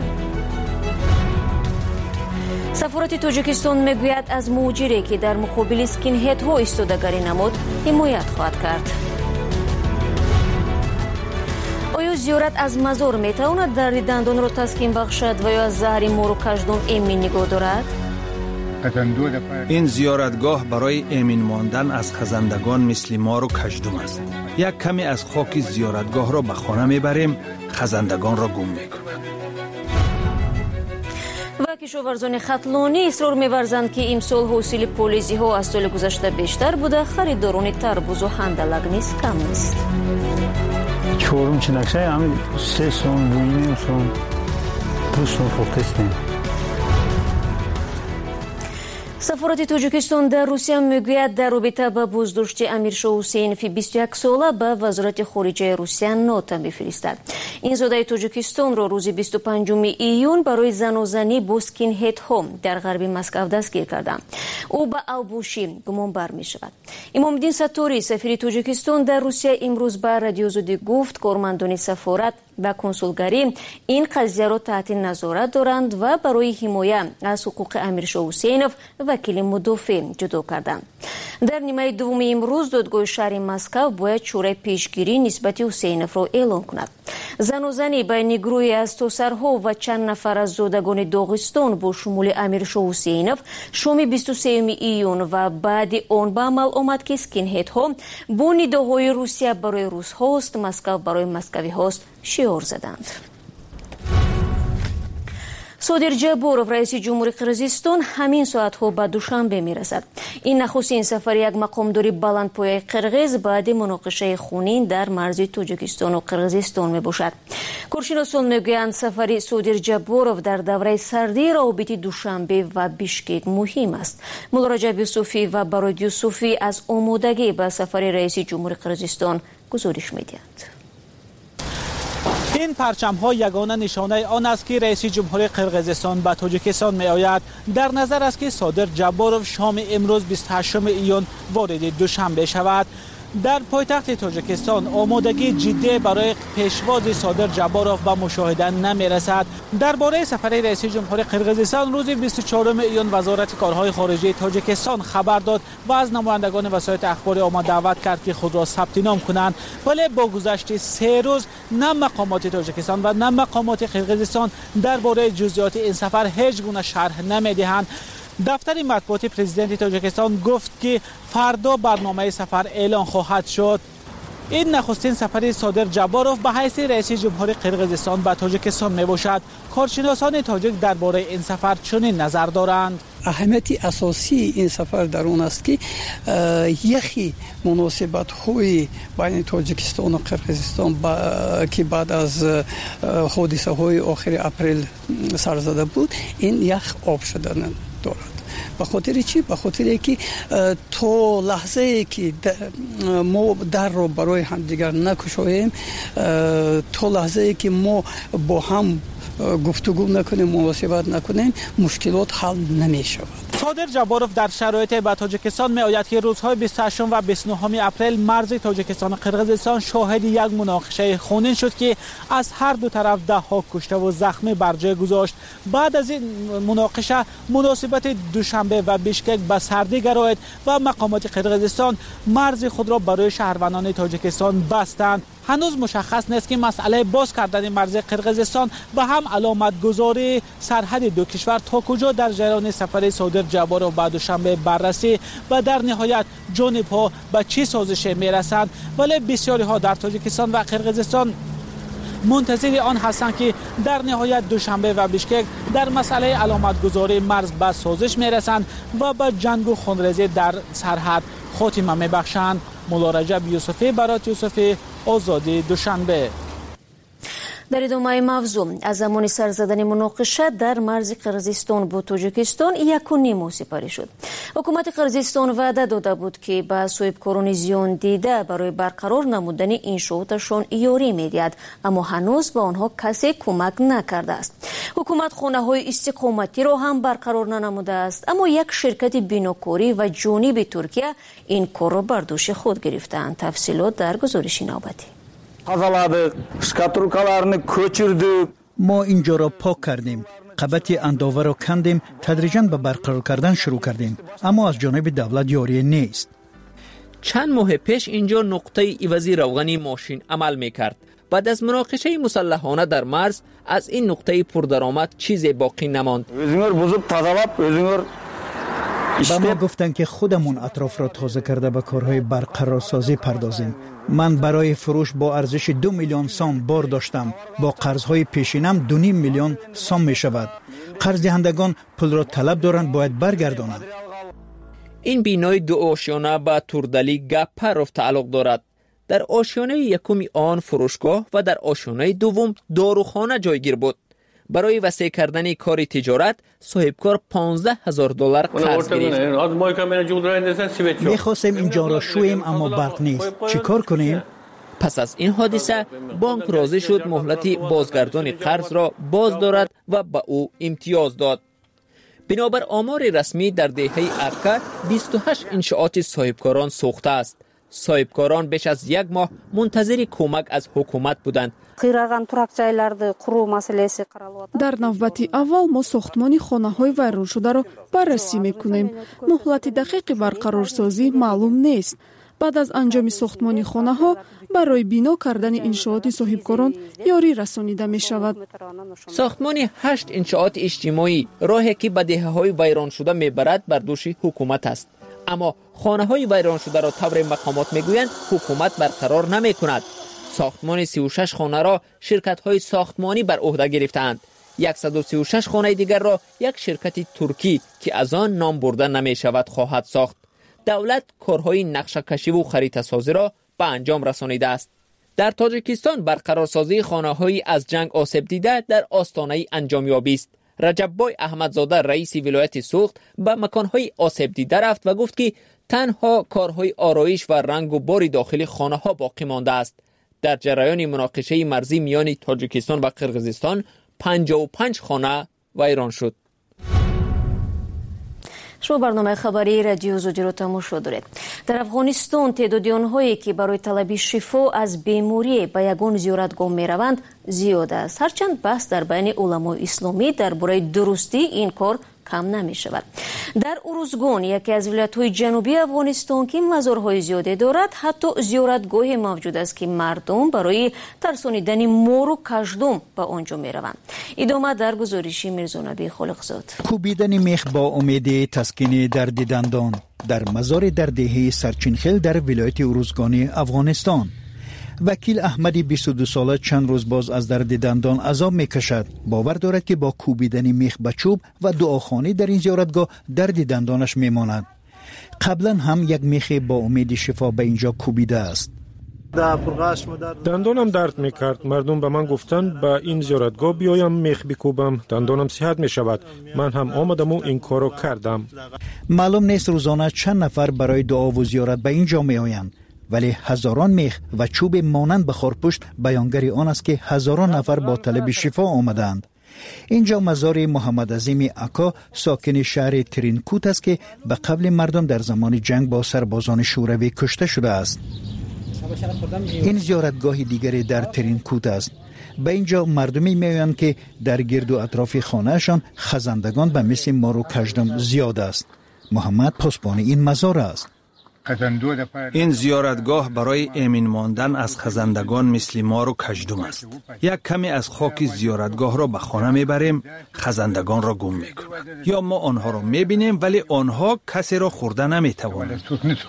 سفارت تاجیکستان میگوید از مهاجری که در مقابل اسکین هید ها ایستادگی نمود حمایت خواهد کرد. آیا زیارت از مزار میتواند درد دندان را تسکین بخشد و یا از زهر مار و کژدم امین نگاه دارد؟ این زیارتگاه برای امین ماندن از خزندگان مثل مار و کژدم است. یک کمی از خاک زیارتگاه را به خانه میبریم، خزندگان را گم میکنند. و کشاورزان ختلانی اصرار می‌ورزند که امسال حاصل پولیزی ها از سال گذشته بیشتر بوده، خریداران تربوز و هندلک نیز کم نیست. چهارم چنکشه همین 3 سوم بوییم سوم 2 سوم فوقتستیم. سفارت تاجیکستان در روسیه میگوید در رابطه با بازداشت امیرشاه حسینی 21 ساله به وزارت خارجه روسیه نوت میفرستد. این زاده تاجیکستان را روز 25 ایون برای زناشویی با اسکین هید ها در غرب مسکو دستگیر کردند. او به اوبوشی گمان بر می شود. امامالدین ستاری سفیر تاجیکستان در روسیه امروز به رادیو آزادی گفت کارمندان سفارت و کنسولگری این قضیه را تحت نظارت دارند و برای حمایت از حقوق امیرشاه حسینوف وکیل مدافع جدا کردند. در نیمه دوم امروز دادگاه شهر مسکو باید شورای پیشگیری نسبت حسینوف را اعلام کند. زناشویی بین گروهی از توسرها و چند نفر از زادگان داغستان با شمول امیرشاه حسینوف شام 23 ایون و بعد آن به عمل آمد که اسکین هیدها با نداهای روسیه برای روس هاست، مسکو برای مسکوی هاست شعار زدند. صادر جابورов رئیس جمهوری قرقیزستان همین ساعتها به دوشنبه میرسد. این نخستین سفر یک مقامداری بلندپایه قرقیز بعد مناقشه خونین در مرز تاجیکستان و قرقیزستان می باشد. کارشناسان میگویند سفر صادر جابورов در دوره سردی روابط دوشنبه و بیشکک مهم است. مولا رجب یوسفی و براد یوسفی از آمادگی به سفر رئیس جمهوری قرقیزستان گزارش میدهند. این پرچم ها یگانه نشانه آن است که رئیس جمهوری قرقیزستان به تاجیکستان می آید. در نظر است که صادر جابورov شام امروز 28 ایون وارد دوشنبه شود. در پایتخت تاجیکستان آمادگی جدی برای پیشواز صادر جابورov به مشاهده نمی رسد. درباره سفر رئیس جمهوری قرقیزستان روز 24 ایون وزارت کارهای خارجه تاجیکستان خبر داد و از نمایندگان وسایل اخباری آمد دعوت کرد که خود را ثبت نام کنند. ولی با گذشت 3 روز نه مقامات تاجیکستان و نه مقامات قرقیزستان درباره جزئیات این سفر هیچ گونه شرح نمی دهند. دفتر مطبوعات پرزیدنت تاجیکستان گفت که فردا برنامه سفر اعلان خواهد شد. این نخستین سفر صادر جابورov به حیث رئیس جمهوری قرقیزستان به تاجیکستان می باشد. کارشناسان تاجیک درباره این سفر چنین نظر دارند. اهمیت اساسی این سفر در اون است که یکی مناسبت های بین تاجیکستان و قرقیزستان که بعد از حادثه های آخر اپریل سر زده بود این یک آب شدن دارد. به خاطر چی؟ به خاطر که تا لحظه ای که ما در رو برای هم دیگر نکشاییم، تا لحظه ای که ما با هم گفتگو نکنیم، مناسبت نکنیم، مشکلات حل نمی شود. صادر جابورov در شرایط به تاجیکستان می آید که روزهای 28 و 29 اپریل مرز تاجیکستان و قرقیزستان شاهد یک مناقشه خونین شد که از هر دو طرف 10 کشته و زخمی بر جای گذاشت. بعد از این مناقشه مناسبت دوشنبه و بیشکک به سردی گرایید و مقامات قرقیزستان مرز خود را برای شهروندان تاجیکستان بستند. هنوز مشخص نیست که مسئله باز کردن مرز قرقیزستان و هم علامت گذاری سرحد دو کشور تا کجا در جریان سفر صادر جابورov بعد دوشنبه بررسی و در نهایت جانب ها به چه سازشی میرسند. ولی بسیاری ها در تاجیکستان و قرقیزستان منتظر آن هستند که در نهایت دوشنبه و بیشکک در مسئله علامت گذاری مرز به سازش میرسند و به جنگ و خونریزی در سرحد خاتمه میبخشند. مولا رجب یوسفی، برات یوسفی، آزادی دوشنبه. در ادامه موضوع از زمان سر زدن مناقشه در مرز قرقیزستان با تاجیکستان 1.5 ماه سپری شد. حکومت قرقیزستان وعده داده بود که به صاحبکاران زیان دیده برای برقرار نمودن انشاءاتشان یاری میدهد، اما هنوز به آنها کسی کمک نکرده است. حکومت خانه های استقامتی را هم برقرار ننموده است، اما یک شرکت بیناکاری و جانب ترکیه این کار را بر دوش خود گرفتند. تفصیلات در گزارش نوبتی. ما اینجا را پاک کردیم، قبط انداوه را کندیم، تدریجاً به برقرار کردن شروع کردیم، اما از جانب دولت یاری نیست. چند ماه پیش اینجا نقطه عوضی روغنی ماشین عمل میکرد. بعد از مناقشه مسلحانه در مرز از این نقطه پردرآمد چیزی باقی نماند. به ما گفتند که خودمون اطراف را تازه کرده به کارهای برقرارسازی پردازیم. من برای فروش با ارزش 2 میلیون سام بار داشتم. با قرضهای پیشینم 2.5 میلیون سام می شود. قرض دهندگان پول را طلب دارند، باید برگردانند. این بینای 2 آشیانه به توردلی گپروف تعلق دارد. در آشیانه یکم آن فروشگاه و در آشیانه دوم داروخانه جایگیر بود. برای وسیع کردن کار تجارت صاحبکار $15,000 قرض گرفت. می‌خواستیم اینجا را شویم اما برق نیست. چی کار کنیم؟ پس از این حادثه بانک راضی شد مهلت بازگردان قرض را باز دارد و به او امتیاز داد. بنابر آمار رسمی در دهه ارکه 28 انشاءات صاحبکاران سوخته است. صاحبکاران بیش از یک ماه منتظر کمک از حکومت بودند. дар навбати аввал мо сохтмони хонаҳои вайроншударо баррасӣ мекунем. муҳлати дақиқи барқарорсозӣ маълум нест. баъд аз анҷоми сохтмони хонаҳо барои бино кардани иншооти соҳибкорон ёрӣ расонида мешавад. сохтмони 8 иншоот иҷтимоӣ роҳе ки ба деҳаҳои вайроншуда мебарад бар дӯши ҳукумат аст. аммо хонаҳои вайроншударо тавре мақомот мегӯянд ҳукумат барқарор намекунад. ساختمان 36 خانه را شرکت‌های ساختمانی بر عهده گرفتند. 136 خانه دیگر را یک شرکت ترکی که از آن نام برده نمی‌شود خواهد ساخت. دولت کارهای نقشه‌کشی و خریطه‌سازی را به انجام رسانیده است. در تاجیکستان برقرارسازی خانه‌های از جنگ آسیب دیده در آستانه انجامیابی است. رجب‌بای احمدزاده رئیس ولایت سوخت به مکان‌های آسیب دیده رفت و گفت که تنها کارهای آرایش و رنگ و بار داخلی خانه‌ها باقی مانده است. در جریان مناقشه مرزی میان تاجیکستان و قرقیزستان 55 خانه ویران شد. شما برنامه خبری رادیو زودی رو تماشا دارید. در افغانستان تعداد آنهایی که برای طلب شفا از بیماری به یگان زیارتگاه میروند زیاد است. هرچند بحث در بین علمای اسلامی درباره درستی این کار کم نمی شود. در اروزگان یکی از ولایت‌های جنوبی افغانستان که مزارهای زیادی دارد حتی زیارتگاهی موجود است که مردم برای ترسانیدن مار و کژدم به آنجا می روند. ادامه در گزارش میرزانبی خالقزاد. کوبیدن میخ با امید تسکین درد دندان در مزار در دهه سرچینخیل در ولایت اروزگان افغانستان. وکیل احمدی 22 ساله چند روز باز از درد دندان عذاب میکشد. باور دارد که با کوبیدن میخ به چوب و دعاخوانی در این زیارتگاه درد دندانش میماند. قبلا هم یک میخ با امید شفا به اینجا کوبیده است. دندانم درد میکرد. مردم به من گفتند با این زیارتگاه بیایم میخ بکوبم دندانم صحت میشود. من هم آمدم و این کارو کردم. معلوم نیست روزانه چند نفر برای دعا و زیارت به اینجا میآیند. ولی هزاران میخ و چوب مانند به خارپشت بیانگر آن است که هزاران نفر با طلب شفا آمدند. اینجا مزار محمد عظیم اکا ساکن شهر ترینکوت است که به قبل مردم در زمان جنگ با سربازان شوروی کشته شده است. این زیارتگاه دیگری در ترینکوت است. به اینجا مردمی میآیند که در گرد و اطراف خانهشان خزندگان به مثل مار و کژدم زیاد است. محمد پاسبان این مزار است. این زیارتگاه برای امین ماندن از خزندگان مثل مار و کژدم است. یک کمی از خاک زیارتگاه را به خانه میبریم، خزندگان را گم میکنند. یا ما آنها را میبینیم ولی آنها کسی را خورده نمیتوانند.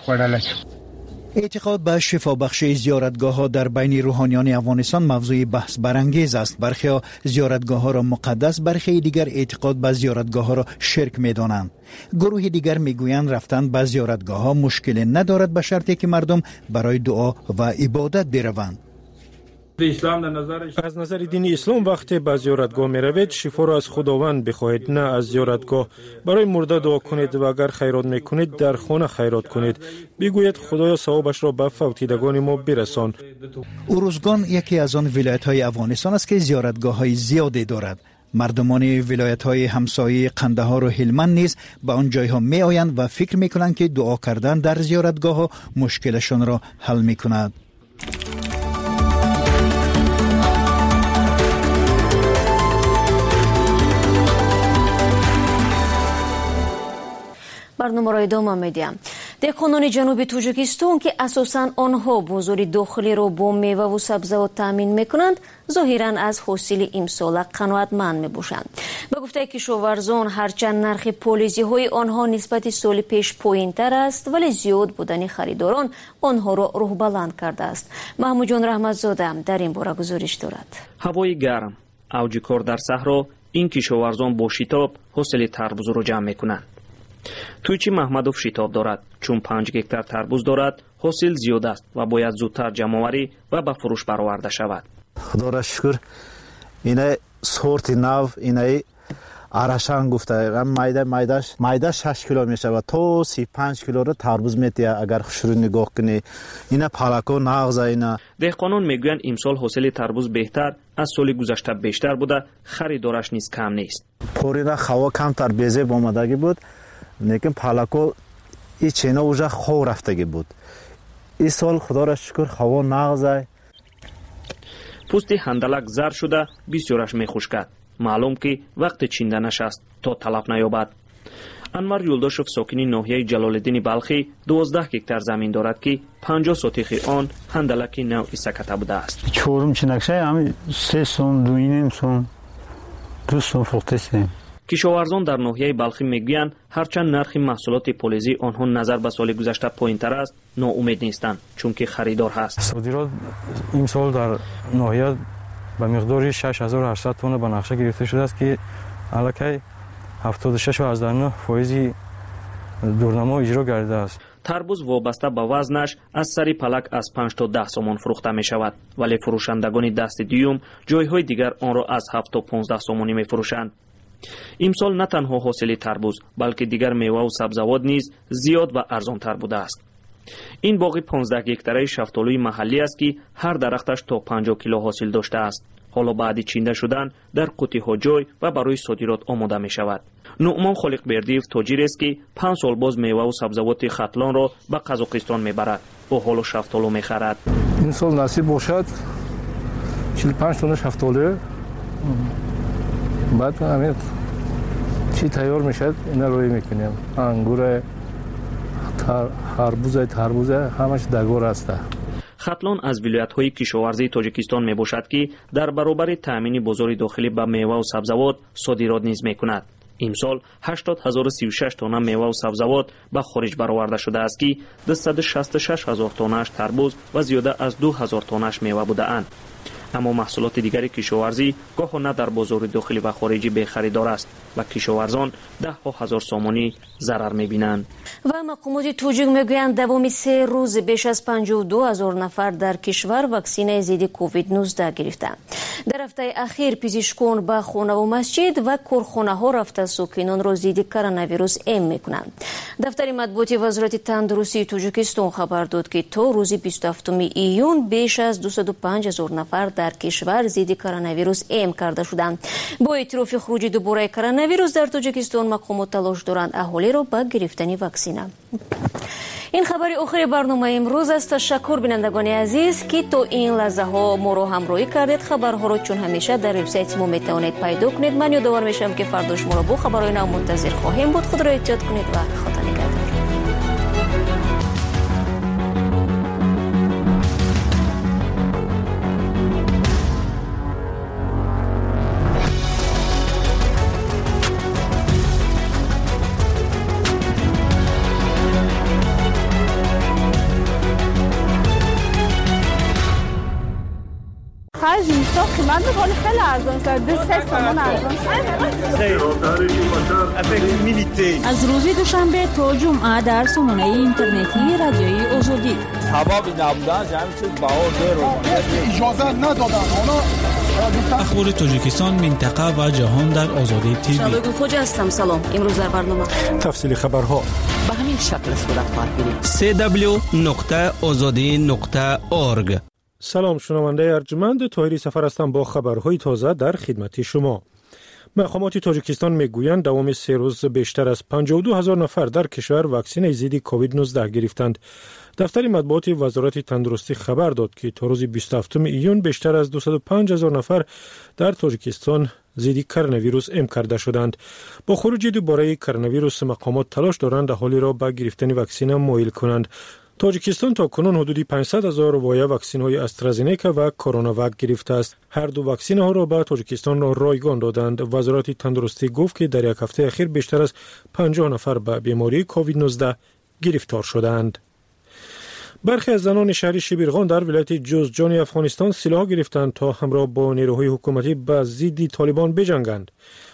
اعتقاد به شفا بخشی زیارتگاه ها در بین روحانیان افغانستان موضوع بحث برانگیز است. برخی زیارتگاه ها را مقدس، برخی دیگر اعتقاد به زیارتگاه ها را شرک می دانند. گروه دیگر می گویند رفتن به زیارتگاه ها مشکل ندارد به شرطی که مردم برای دعا و عبادت بروند. از نظر دین اسلام وقتی به زیارتگاه می روید شفا را از خداوند بخواهید، نه از زیارتگاه. برای مرده دعا کنید و اگر خیرات می کنید در خانه خیرات کنید. بگویید خدایا ثوابش را به فوتیدگان ما برسان. اروزگان یکی از آن ولایت های افغانستان است که زیارتگاه های زیادی دارد. مردمان ولایت های همسایه قندهار و هلمند نیز به آن جایها می آیند و فکر می کنند که دعا کردن در زیارتگاه ها مشکلشان را حل می کند. برنامه را ادامه میدیم. دهقانان جنوبی تاجیکستان که اساساً آنها بازار داخلی را با میوه و سبزیجات تامین میکنند ظاهراً از حاصل امسال قناعتمند میباشند. به گفته کشاورزان هرچند نرخ پالیزی های آنها نسبت سال پیش پایین‌تر است ولی زیاد بودن خریداران آنها را روح بلند کرده است. محمود جان رحمتزاده در این باره گزارش دارد. هوای گرم، اوج کار در صحرا، این کشاورزان با شتاب حاصل تربوز را جمع میکنند. تویچی محمدوف شتاب دارد چون 5 گکتار تربوز دارد. حاصل زیاد است و باید زودتر جمع‌آوری و به فروش برآورده شود. خدا را شکر اینه سورت نو اینه арашан гуфта майда 6 кило мешавад то 35 килоро тарбуз метия агар хушру нигоҳ кунӣ ина палако нағза ина. деҳқонон мегӯянд имсол ҳосили тарбуз беҳтар аз соли гузашта бештар буда харидораш низ кам нест. порина ҳаво камтар безеб омадагӣ буд лекин палако и чена уже хов рафтагӣ буд. ин сол худоро шукр ҳаво нағза. пӯсти ҳандалак зар шуда бисёраш мехушкад. маълум ки вақти чинданаш аст то талаф наёбад. анвар юлдошев сокини ноҳияи ҷалолиддини балхӣ 12 гектар замин дорад ки 50 сотихи он ҳандалаки навъи саката будааст. чорум чинакшаи ҳами 3 сум 2.5 сум 2 сум фурӯхтесем. кишоварзон дар ноҳияи балхӣ мегӯянд ҳарчанд нархи маҳсулоти полезӣ онҳо назар ба соли гузашта поинтар аст ноумед нестанд чунки харидор ҳаст. содирот имсол дар ноҳия ба миқдори 6800 тонна ба нақша гирифта шудааст ки аллакай 76.9% дурнамо иҷро гардидааст. тарбуз вобаста ба вазнаш аз сари палак аз 5 то 10 сомон фурӯхта мешавад, вале фурӯшандагони дасти дуюм ҷойҳои дигар онро аз 7 то 15 сомонӣ мефурӯшанд. имсол на танҳо ҳосили тарбуз балки дигар меваву сабзавот низ зиёд ва арзонтар будааст. ин боғи 15 гектараи шафтолуи маҳаллӣ аст ки ҳар дарахташ то 50 кило ҳосил доштааст. ҳоло баъди чинда шудан дар қутиҳо ҷой ва барои содирот омода мешавад. нуъмон холиқбердиев тоҷирест ки 5 сол боз меваву сабзавоти хатлонро ба қазоқистон мебарад. ӯ ҳоло шафтолу мехарад. ин сол насиб бошад 45 тонна шафтолӣ баъд ҳамин чӣ тайёр мешавад ина рӯй мекунем. ангура тарбуза ҳамаш дагор аст. хатлон аз вилоятҳои кишоварзии тоҷикистон мебошад ки дар баробари таъмини бозори дохилӣ ба меваву сабзавот содирот низ мекунад. имсол 80036 тонна меваву сабзавот ба хориҷ бароварда шудааст ки 266 000 тоннааш тарбуз ва зиёда аз 2000 тоннааш мева будаанд. аммо маҳсулоти дигари кишоварзӣ гоҳо на дар бозори дохилӣ ва хориҷӣ бехаридор аст ва кишоварзон даҳҳо ҳазор сомонӣ зарар мебинанд. ва мақомоти тоҷик мегӯянд давоми 3 рӯз беш аз 52 000 нафар дар кишвар ваксинаи зидди COVID-19 гирифтанд. дар ҳафтаи ахир пизишкон ба хонаву масҷид ва корхонаҳо рафта сокинонро зидди коронавирус эм мекунанд. дафтари матбуоти вазорати тандурустии тоҷикистон хабар дод ки то рӯзи 27 июн беш аз 205 000 нафар дар кишвар зидди коронавирус эм карда шуданд. бо эътирофи хуруҷи дубораи коронавирус дар тоҷикистон мақомот талош доранд аҳолиро ба гирифтани ваксина. ин хабари охири барномаи имрӯз аст. ташаккур бинандагони азиз ки то ин лаҳзаҳо моро ҳамроҳӣ кардед. хабарҳоро чун ҳамеша дар вебсайти мо метавонед пайдо кунед. ман ёдовар мешавам ки фардо шуморо бо хабарҳои нав мунтазир хоҳем буд. худро эҳтиёт кунед ва худо нигаҳдор. زمستان قیمت میکنه خیلی ارزان شد 2-3 تومان ارزان شد. از روز دوشنبه تا جمعه در سامانه اینترنتی رادیوی آزادی سبب نبودن همین چیز بهار درو اجازه ندادن اونا اخبار تاجیکستان منطقه و جهان در آزادی تیوی. شباب خوش هستم. سلام. امروز در برنامه تفصیل خبرها به همین شکل صورت خواهد گرفت. www.azadi.org. سلام شنونده ارجمند، طاهری سفر هستم با خبرهای تازه در خدمت شما. مقامات تاجیکستان میگویند دوام 3 روز بیشتر از 52,000 نفر در کشور واکسن ضد کووید 19 گرفتند. دفتر مطبوعات وزارت تندرستی خبر داد که تا روز 27 ایون بیشتر از 205,000 نفر در تاجیکستان ضد کرونا ام کرده شدند. با خروج دوباره کرونا مقامات تلاش دارند اهالی را به گرفتن واکسن مایل کنند. تاجیکستان تا کنون حدودی 500,000 وایه واکسن های استرازینیکا و کروناواک گرفته است. هر دو واکسن ها را به تاجیکستان رایگان دادند. وزارت تندرستی گفت که در یک هفته اخیر بیشتر از 50 نفر به بیماری کووید 19 گرفتار شدند. برخی از زنان شهر شبیرغان در ولایت جوزجان افغانستان سلاح گرفتند تا همراه با نیروهای حکومتی به ضد طالبان بجنگند.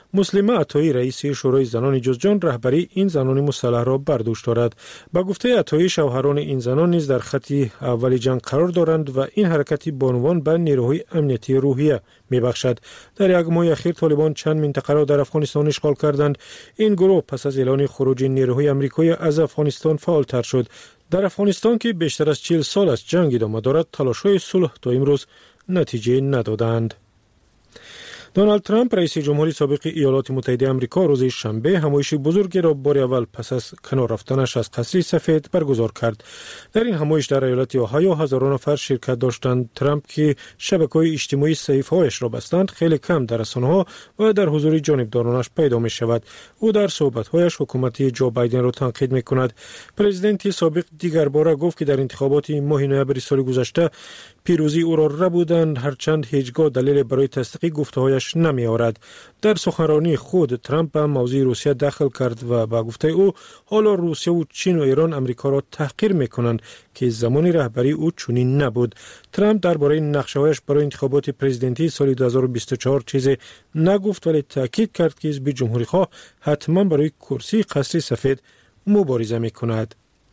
مسلمه عطایی رئیس شورای زنان جوزجان رهبری این زنان مسلح را بر دوش دارد. با گفته عطایی شوهران این زنان نیز در خط اول جنگ قرار دارند و این حرکت بانوان به نیروهای امنیتی روحیه میبخشد. در یک ماه اخیر طالبان چند منطقه را در افغانستان اشغال کردند. این گروه پس از اعلان خروج نیروهای آمریکایی از افغانستان فعالتر شد. در افغانستان که بیشتر از 40 سال از جنگ ادامه دارد، تلاش‌های صلح تا امروز نتیجه ندادند. دونالد ترامپ رئیس جمهوری سابق ایالات متحده آمریکا روز شنبه همایش بزرگی را بار اول پس از کنار رفتنش از قصر سفید برگزار کرد. در این همایش در ایالت اوهایو هزاران نفر شرکت داشتند. ترامپ که شبکه‌های اجتماعی صحیفه‌هایش را بستند، خیلی کم در رسانه‌ها و در حضور جانبدارانش پیدا می‌شود. او در صحبت‌هایش حکومت جو بایدن را تنقید می‌کند. پرزیدنت سابق دیگر باره گفت که در انتخابات ماه نوامبر سال گذشته پیروزی او را ربودند، هرچند هیچگاه دلیل برای تصدیق گفته‌هایش نمی آورد. در سخنرانی خود ترامپ به موضوع روسیه دخل کرد و با گفته او حالا روسیه و چین و ایران امریکا را تحقیر می‌کنند که زمان رهبری او چنین نبود. ترامپ درباره نقشه‌هایش برای انتخابات پرزیدنتی سال 2024 چیزی نگفت، ولی تاکید کرد که حزب جمهوری‌خواه حتما برای کرسی قصر سفید مبارزه می‌کند.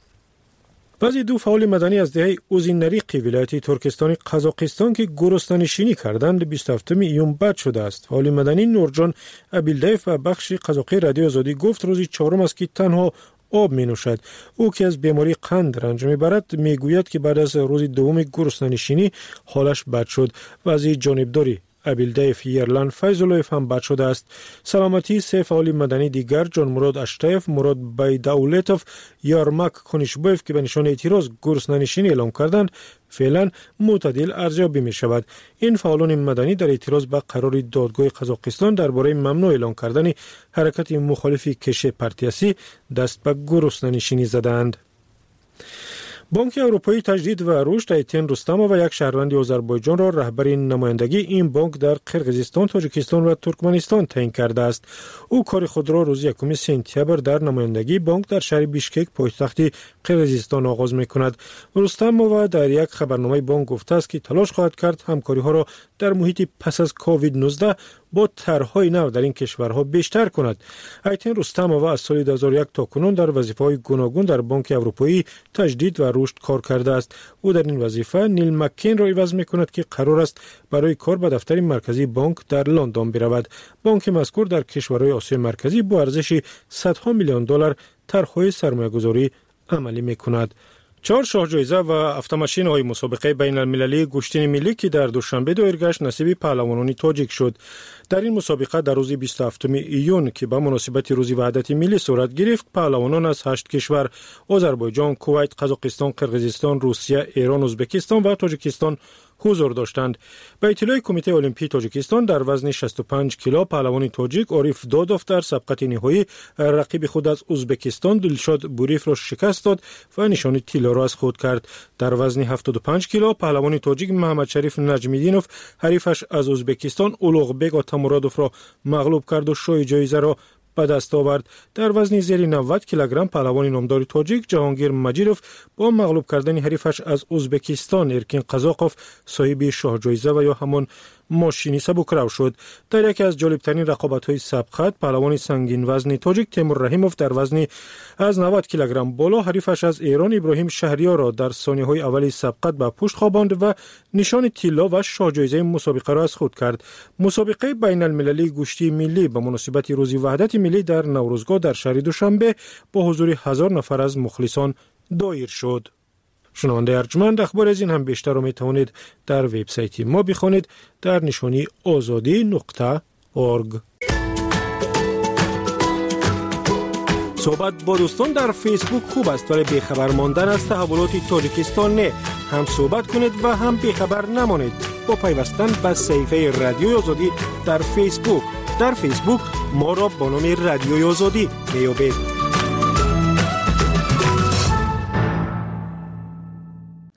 بعضی دو فعال مدنی از دهه اوزینریق ولایت ترکستان قزاقستان که گرسنه‌نشینی کردند 27 ایون بعد شده است. فعال مدنی نورجان ابیلدیف و بخش قزاقی رادیو آزادی گفت روزی چهارم است که تنها آب می نوشد. او که از بیماری قند رنج میبرد میگوید که بعد از روز دوم گرسنه‌نشینی حالش بد شد و از جانبداری ابیلدیف یرلند فیض‌الله هم بد شده است. سلامتی سه فعال مدنی دیگر جان مراد اشتایف، مراد بایداولتوف، یارماک کنیشبویف که به نشان اعتراض گرسنه‌نشینی اعلام کردند فعلا معتدل ارزیابی می شود. این فعالان مدنی در اعتراض به قرار دادگاه قزاقستان درباره ممنوع اعلام کردن حرکت مخالف کش پرتیاسی دست به گرسنه‌نشینی زدند. بانک اروپایی تجدید و رشد ایتن رستمov و یک شهروند آذربایجان را رهبری نمایندگی این بانک در قرقیزستان، تاجیکستان و ترکمنستان تعیین کرده است. او کار خود را روز 1 سپتامبر در نمایندگی بانک در شهر بیشکک پایتخت قرقیزستان آغاز می‌کند. رستمov در یک خبرنامه بانک گفته است که تلاش خواهد کرد همکاری‌ها را در محیط پس از کووید 19 با طرح‌های نو در این کشورها بیشتر کند. ایتن رستمov از سال 2001 تا کنون در وظیفه‌های گوناگون در بانک اروپایی تجدید و رشد کار کرده است. او در این وظیفه نیل مکین را عوض می‌کند که قرار است برای کار به دفتر مرکزی بانک در لندن برود. بانک مذکور در کشورهای آسیای مرکزی با ارزش صدها میلیون دلار طرح‌های سرمایه‌گذاری عملی می‌کند. 4 شاه جایزه و автомашین های مسابقه بین المللی گشتین ملی که در دوشنبه دایر گشت نصیب پهلوانان تاجیک شد. در این مسابقه در روز 27 ایون که به مناسبت روز وحدت ملی صورت گرفت، پهلوانان از 8 کشور آذربایجان، کویت، قزاقستان، قرقیزستان، روسیه، ایران، ازبکستان و تاجیکستان حضور داشتند. به اطلاع کمیته المپی تاجیکستان در وزن 65 کیلو پهلوان تاجیک عارف دادوف در سبقت نهایی رقیب خود از ازبکستان دلشاد بوریف را شکست داد و نشان طلا را از خود کرد. در وزن 75 کیلو پهلوان تاجیک محمد شریف نجمیدینوف حریفش از ازبکستان اولوغبک آتامورادوف را مغلوب کرد و شاه جایزه را به دست آورد. در وزن زیر 90 کیلوگرم پهلوان نامدار تاجیک جهانگیر مجیدوف با مغلوب کردن حریفش از ازبکستان ارکین قزاقوف صاحب شاه جایزه و یا همان ماشینی سبکرو شد. در یکی از جالبترین رقابت‌های سبقت پهلوان سنگین وزن تاجیک تیمور رحیموف در وزن از 90 کیلوگرم بالا حریفش از ایران ابراهیم شهریار را در ثانیه‌های اولی سبقت به پشت خواباند و نشان طلا و شاه جایزه مسابقه را از خود کرد. مسابقه بین المللی گشتی ملی به مناسبت روز وحدت ملی در نوروزگاه در شهر دوشنبه با حضور 1000 نفر از مخلصان دایر شد. شنونده ارجمند، اخبار از این هم بیشتر را می توانید در وبسایت ما بخوانید در نشانی azadi.org. صحبت با دوستان در فیسبوک خوب است، ولی بیخبر ماندن از تحولات تاجیکستان نه. هم صحبت کنید و هم بیخبر نمانید با پیوستن به صفحه رادیوی آزادی در فیسبوک. در فیسبوک ما را با نام رادیوی آزادی میابید.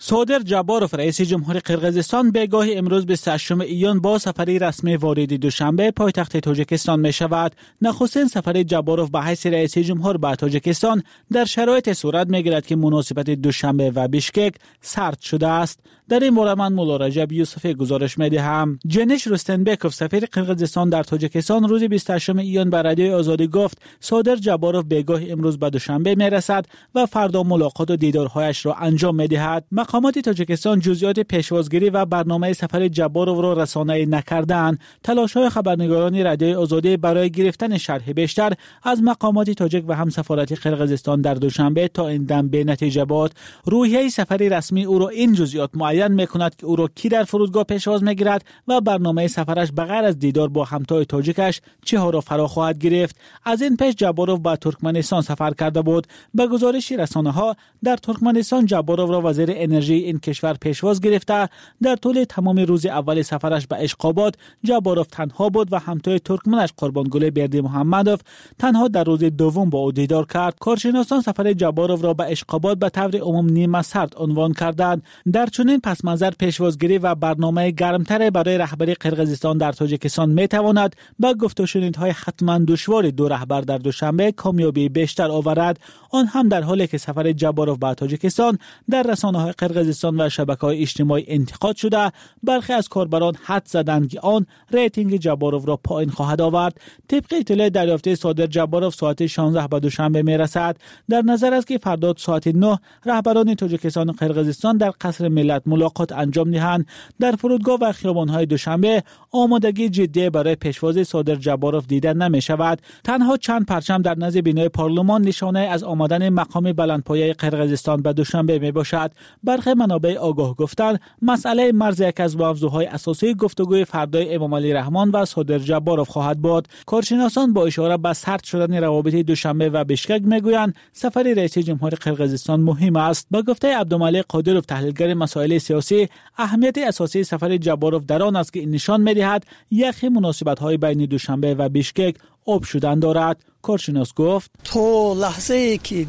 صادر جباروف رئیس جمهوری قرقیزستان بگاهی امروز 28 ایون با سفری رسمی وارد دوشنبه پایتخت تاجیکستان می شود. نخستین سفر جباروف به حیث رئیس جمهور به تاجیکستان در شرایط صورت می گیرد که مناسبت دوشنبه و بیشکک سرد شده است. در این باره من مولا رجب یوسفی گزارش می دهم. جنش رستنبکوف سفیر قرقیزستان در تاجیکستان روز 28 ایون به رادیوی آزادی گفت صادر جباروف بگاهی امروز به دوشنبه می رسد و فردا ملاقات و دیدارهایش را انجام می دهد. مقامات تاجیکستان جزئیات پیشوازگیری و برنامه سفر جباروف را رسانه‌ای نکردند. تلاش‌های خبرنگاران رادیوی آزادی برای گرفتن شرح بیشتر از مقامات تاجیک و همسفارت قرقیزستان در دوشنبه تا این دم به نتیجه بود. روحیه سفری رسمی او را این جزئیات معین می‌کند که او را کی در فرودگاه پیشواز می‌گیرد و برنامه سفرش بغیر از دیدار با همتای تاجیکش چه ها را فرا خواهد گرفت. از این پیش جباروف به ترکمنستان سفر کرده بود. به گزارش رسانه‌ها در ترکمنستان جباروف را وزیر انرژی این کشور پیشواز گرفته. در طول تمام روز اول سفرش به اشقاباد جباروف تنها بود و همتای ترکمنش قربانگل بردی محمدوف تنها در روز دوم با او دیدار کرد. کارشناسان سفر جباروف را به اشقاباد به طور عموم نیمه سرد عنوان کردند. در چنین پس منظر پیشوازگیری و برنامه گرمتر برای رهبری قرقیزستان در تاجیکستان میتواند با گفت و شنودهای حتما دشوار دو رهبر در دوشنبه کامیابی بیشتر آورد، آن هم در حالی که سفر جباروف به تاجیکستان در رسانه‌های قرقیزستان و شبکه‌های اجتماعی انتقاد شده. برخی از کاربران حد زدند که آن ریتینگ جباروف را پایین خواهد آورد. طبق اطلاع دریافته صادر جباروف ساعت 16 به دوشنبه میرسد. در نظر است که فردا ساعت 9 رهبران تاجیکستان و قرقیزستان در قصر ملت ملاقات انجام دهند. در فرودگاه و خیابان‌های دوشنبه آمادگی جدی برای پیشواز صادر جباروف دیده نمی شود. تنها چند پرچم در نزد بینای پارلمان نشانه از آمدن مقام بلندپایه قرقیزستان به دوشنبه می باشد. برخی منابع آگاه گفتند مسئله مرز یک از موضوعهای اساسی گفتگوی فردای امام علی رحمان و صادر جباروف خواهد بود. کارشناسان با اشاره به سرد شدن روابط دوشنبه و بیشکک میگویند سفر رئیس جمهور قرقیزستان مهم است. با گفته عبدالملک قادروف تحلیلگر مسائل سیاسی، اهمیت اساسی سفر جباروف در آن است که نشان می‌دهد یخی مناسبت‌های بین دوشنبه و بیشکک آب شدن دارد. کارشناس گفت تو لحظه ای که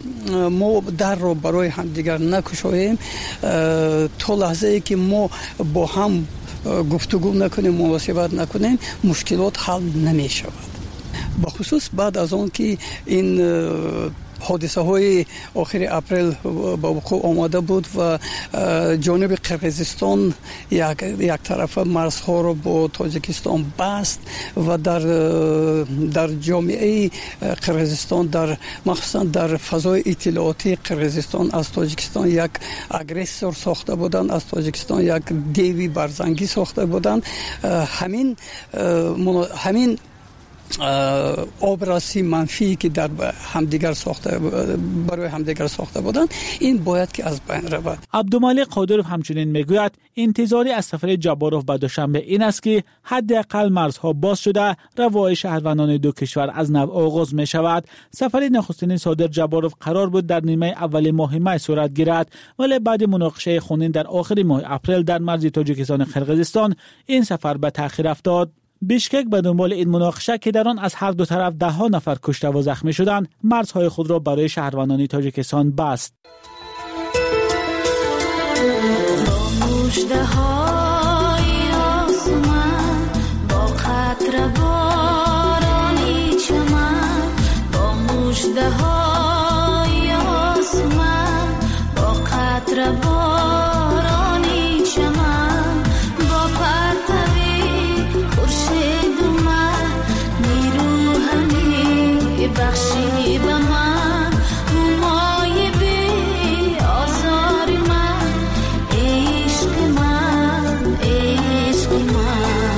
ما در رو برای همدیگر نکشاییم، تو لحظه ای که ما با هم گفتگو نکنیم، مناسبت نکنیم، مشکلات حل نمی شود. بخصوص بعد از آن که این حادثه های آخر اپریل با وقوع آمده بود و جانب قرقیزستان یک طرف مرزها رو با تاجیکستان بست و در جامعه قرقیزستان، در مخصوصا در فضای اطلاعاتی قرقیزستان از تاجیکستان یک اگریسور ساخته بودند، از تاجیکستان یک دیوی برزنگی ساخته بودند. همین آبراسی منفی که در همدیگر برای همدیگر ساخته بودند، این باید که از بین رود. عبدالملک قادروف همچنین میگوید انتظاری از سفر جباروف به دوشنبه این است که حداقل مرزها باز شده روای شهروندان دو کشور از نو آغاز می شود. سفر نخستین صادر جباروف قرار بود در نیمه اول ماه می صورت گیرد، ولی بعد مناقشه خونین در آخر ماه اپریل در مرز تاجیکستان و قرقیزستان این سفر به تأخیر افتاد. بیشکک به دنبال این مناقشه که در آن از هر دو طرف 10 نفر کشته و زخمی شدند، مرزهای خود را برای شهروندان تاجیکستان بست. بخشی به من همای بی آزار من، عشق من، عشق من.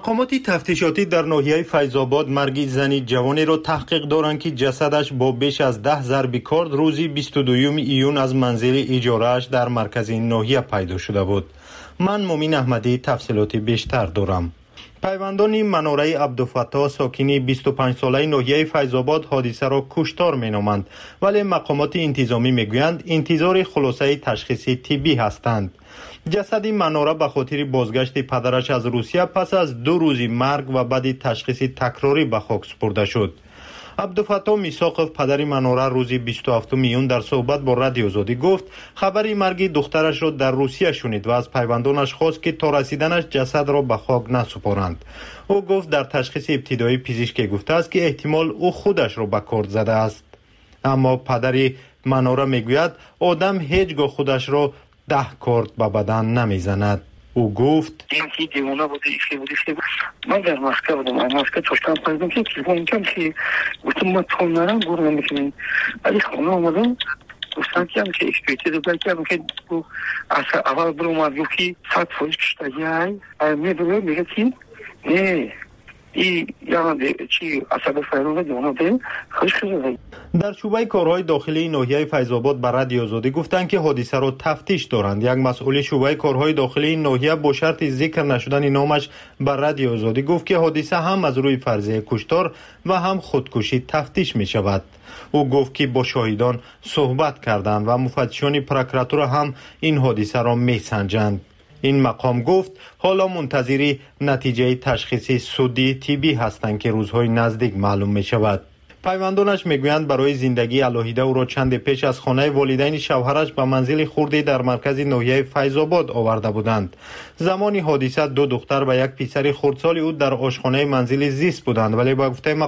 مقامات تفتیشاتی در ناحیه فیض‌آباد مرگ زنی جوانی را تحقیق دارند که جسدش با بیش از 10 ضرب کارد روزی 22 ایون از منزل اجاره‌اش در مرکز این ناحیه پیدا شده بود. من مومین احمدی تفصیلات بیشتر دارم. پیوندان مناره عبدالفتاح ساکنی 25 ساله ناحیه فیض‌آباد حادثه را کشتار مینامند، ولی مقامات انتظامی میگویند انتظار خلاصه تشخیصی طبی هستند. جسد مناره به خاطر بازگشت پدرش از روسیه پس از 2 روز مرگ و بعد تشخیص تکراری به خاک سپرده شد. عبدالفتاح میساقов پدر مناره روز 27 ایون در صحبت با رادیو آزادی گفت خبری مرگ دخترش را در روسیه شنید و از پیوندانش خواست که تا رسیدنش جسد را به خاک نسپارند. او گفت در تشخیص ابتدایی پزشکی گفته است که احتمال او خودش را به کارد زده است. اما پدر مناره میگوید آدم هیچگاه خودش را 10 کارد به بدن نمیزند. او گفت اینکه دیوانه بوده من در مسکو بودم. از مسکو توشکم پایدم که تلفن کم که گفتم ما تو نرم گروه نمیکنیم. ولی خونه آمدم گفتم که اکسپریتی رو بکردم که اول برو اومد گفت که 100 فوش کشتگی های میدوه میگه که نه این یعنی چی اصلا فیروزه دیوانه خوش خیزه. در شعبه کارهای داخلی ناحیه فیض‌آباد به رادیو آزادی گفتند که حادثه را تفتیش دارند. یک مسئول شعبه کارهای داخلی ناحیه با شرط ذکر نشدن نامش به رادیو آزادی گفت که حادثه هم از روی فرضیه کشتار و هم خودکشی تفتیش می شود. او گفت که با شاهدان صحبت کردند و مفتشان پروکراتور هم این حادثه را می سنجند. این مقام گفت حالا منتظر نتیجه تشخیص سودی طبی هستند که روزهای نزدیک معلوم می شود. پیوندانش میگویند برای زندگی علاهیده او را چند پیش از خانه والدین شوهرش به منزل خردی در مرکز ناحیه فیض‌آباد آورده بودند. زمان حادثه 2 دختر و 1 پسر خردسال او در آشخانه منزل زیست بودند، ولی با گفته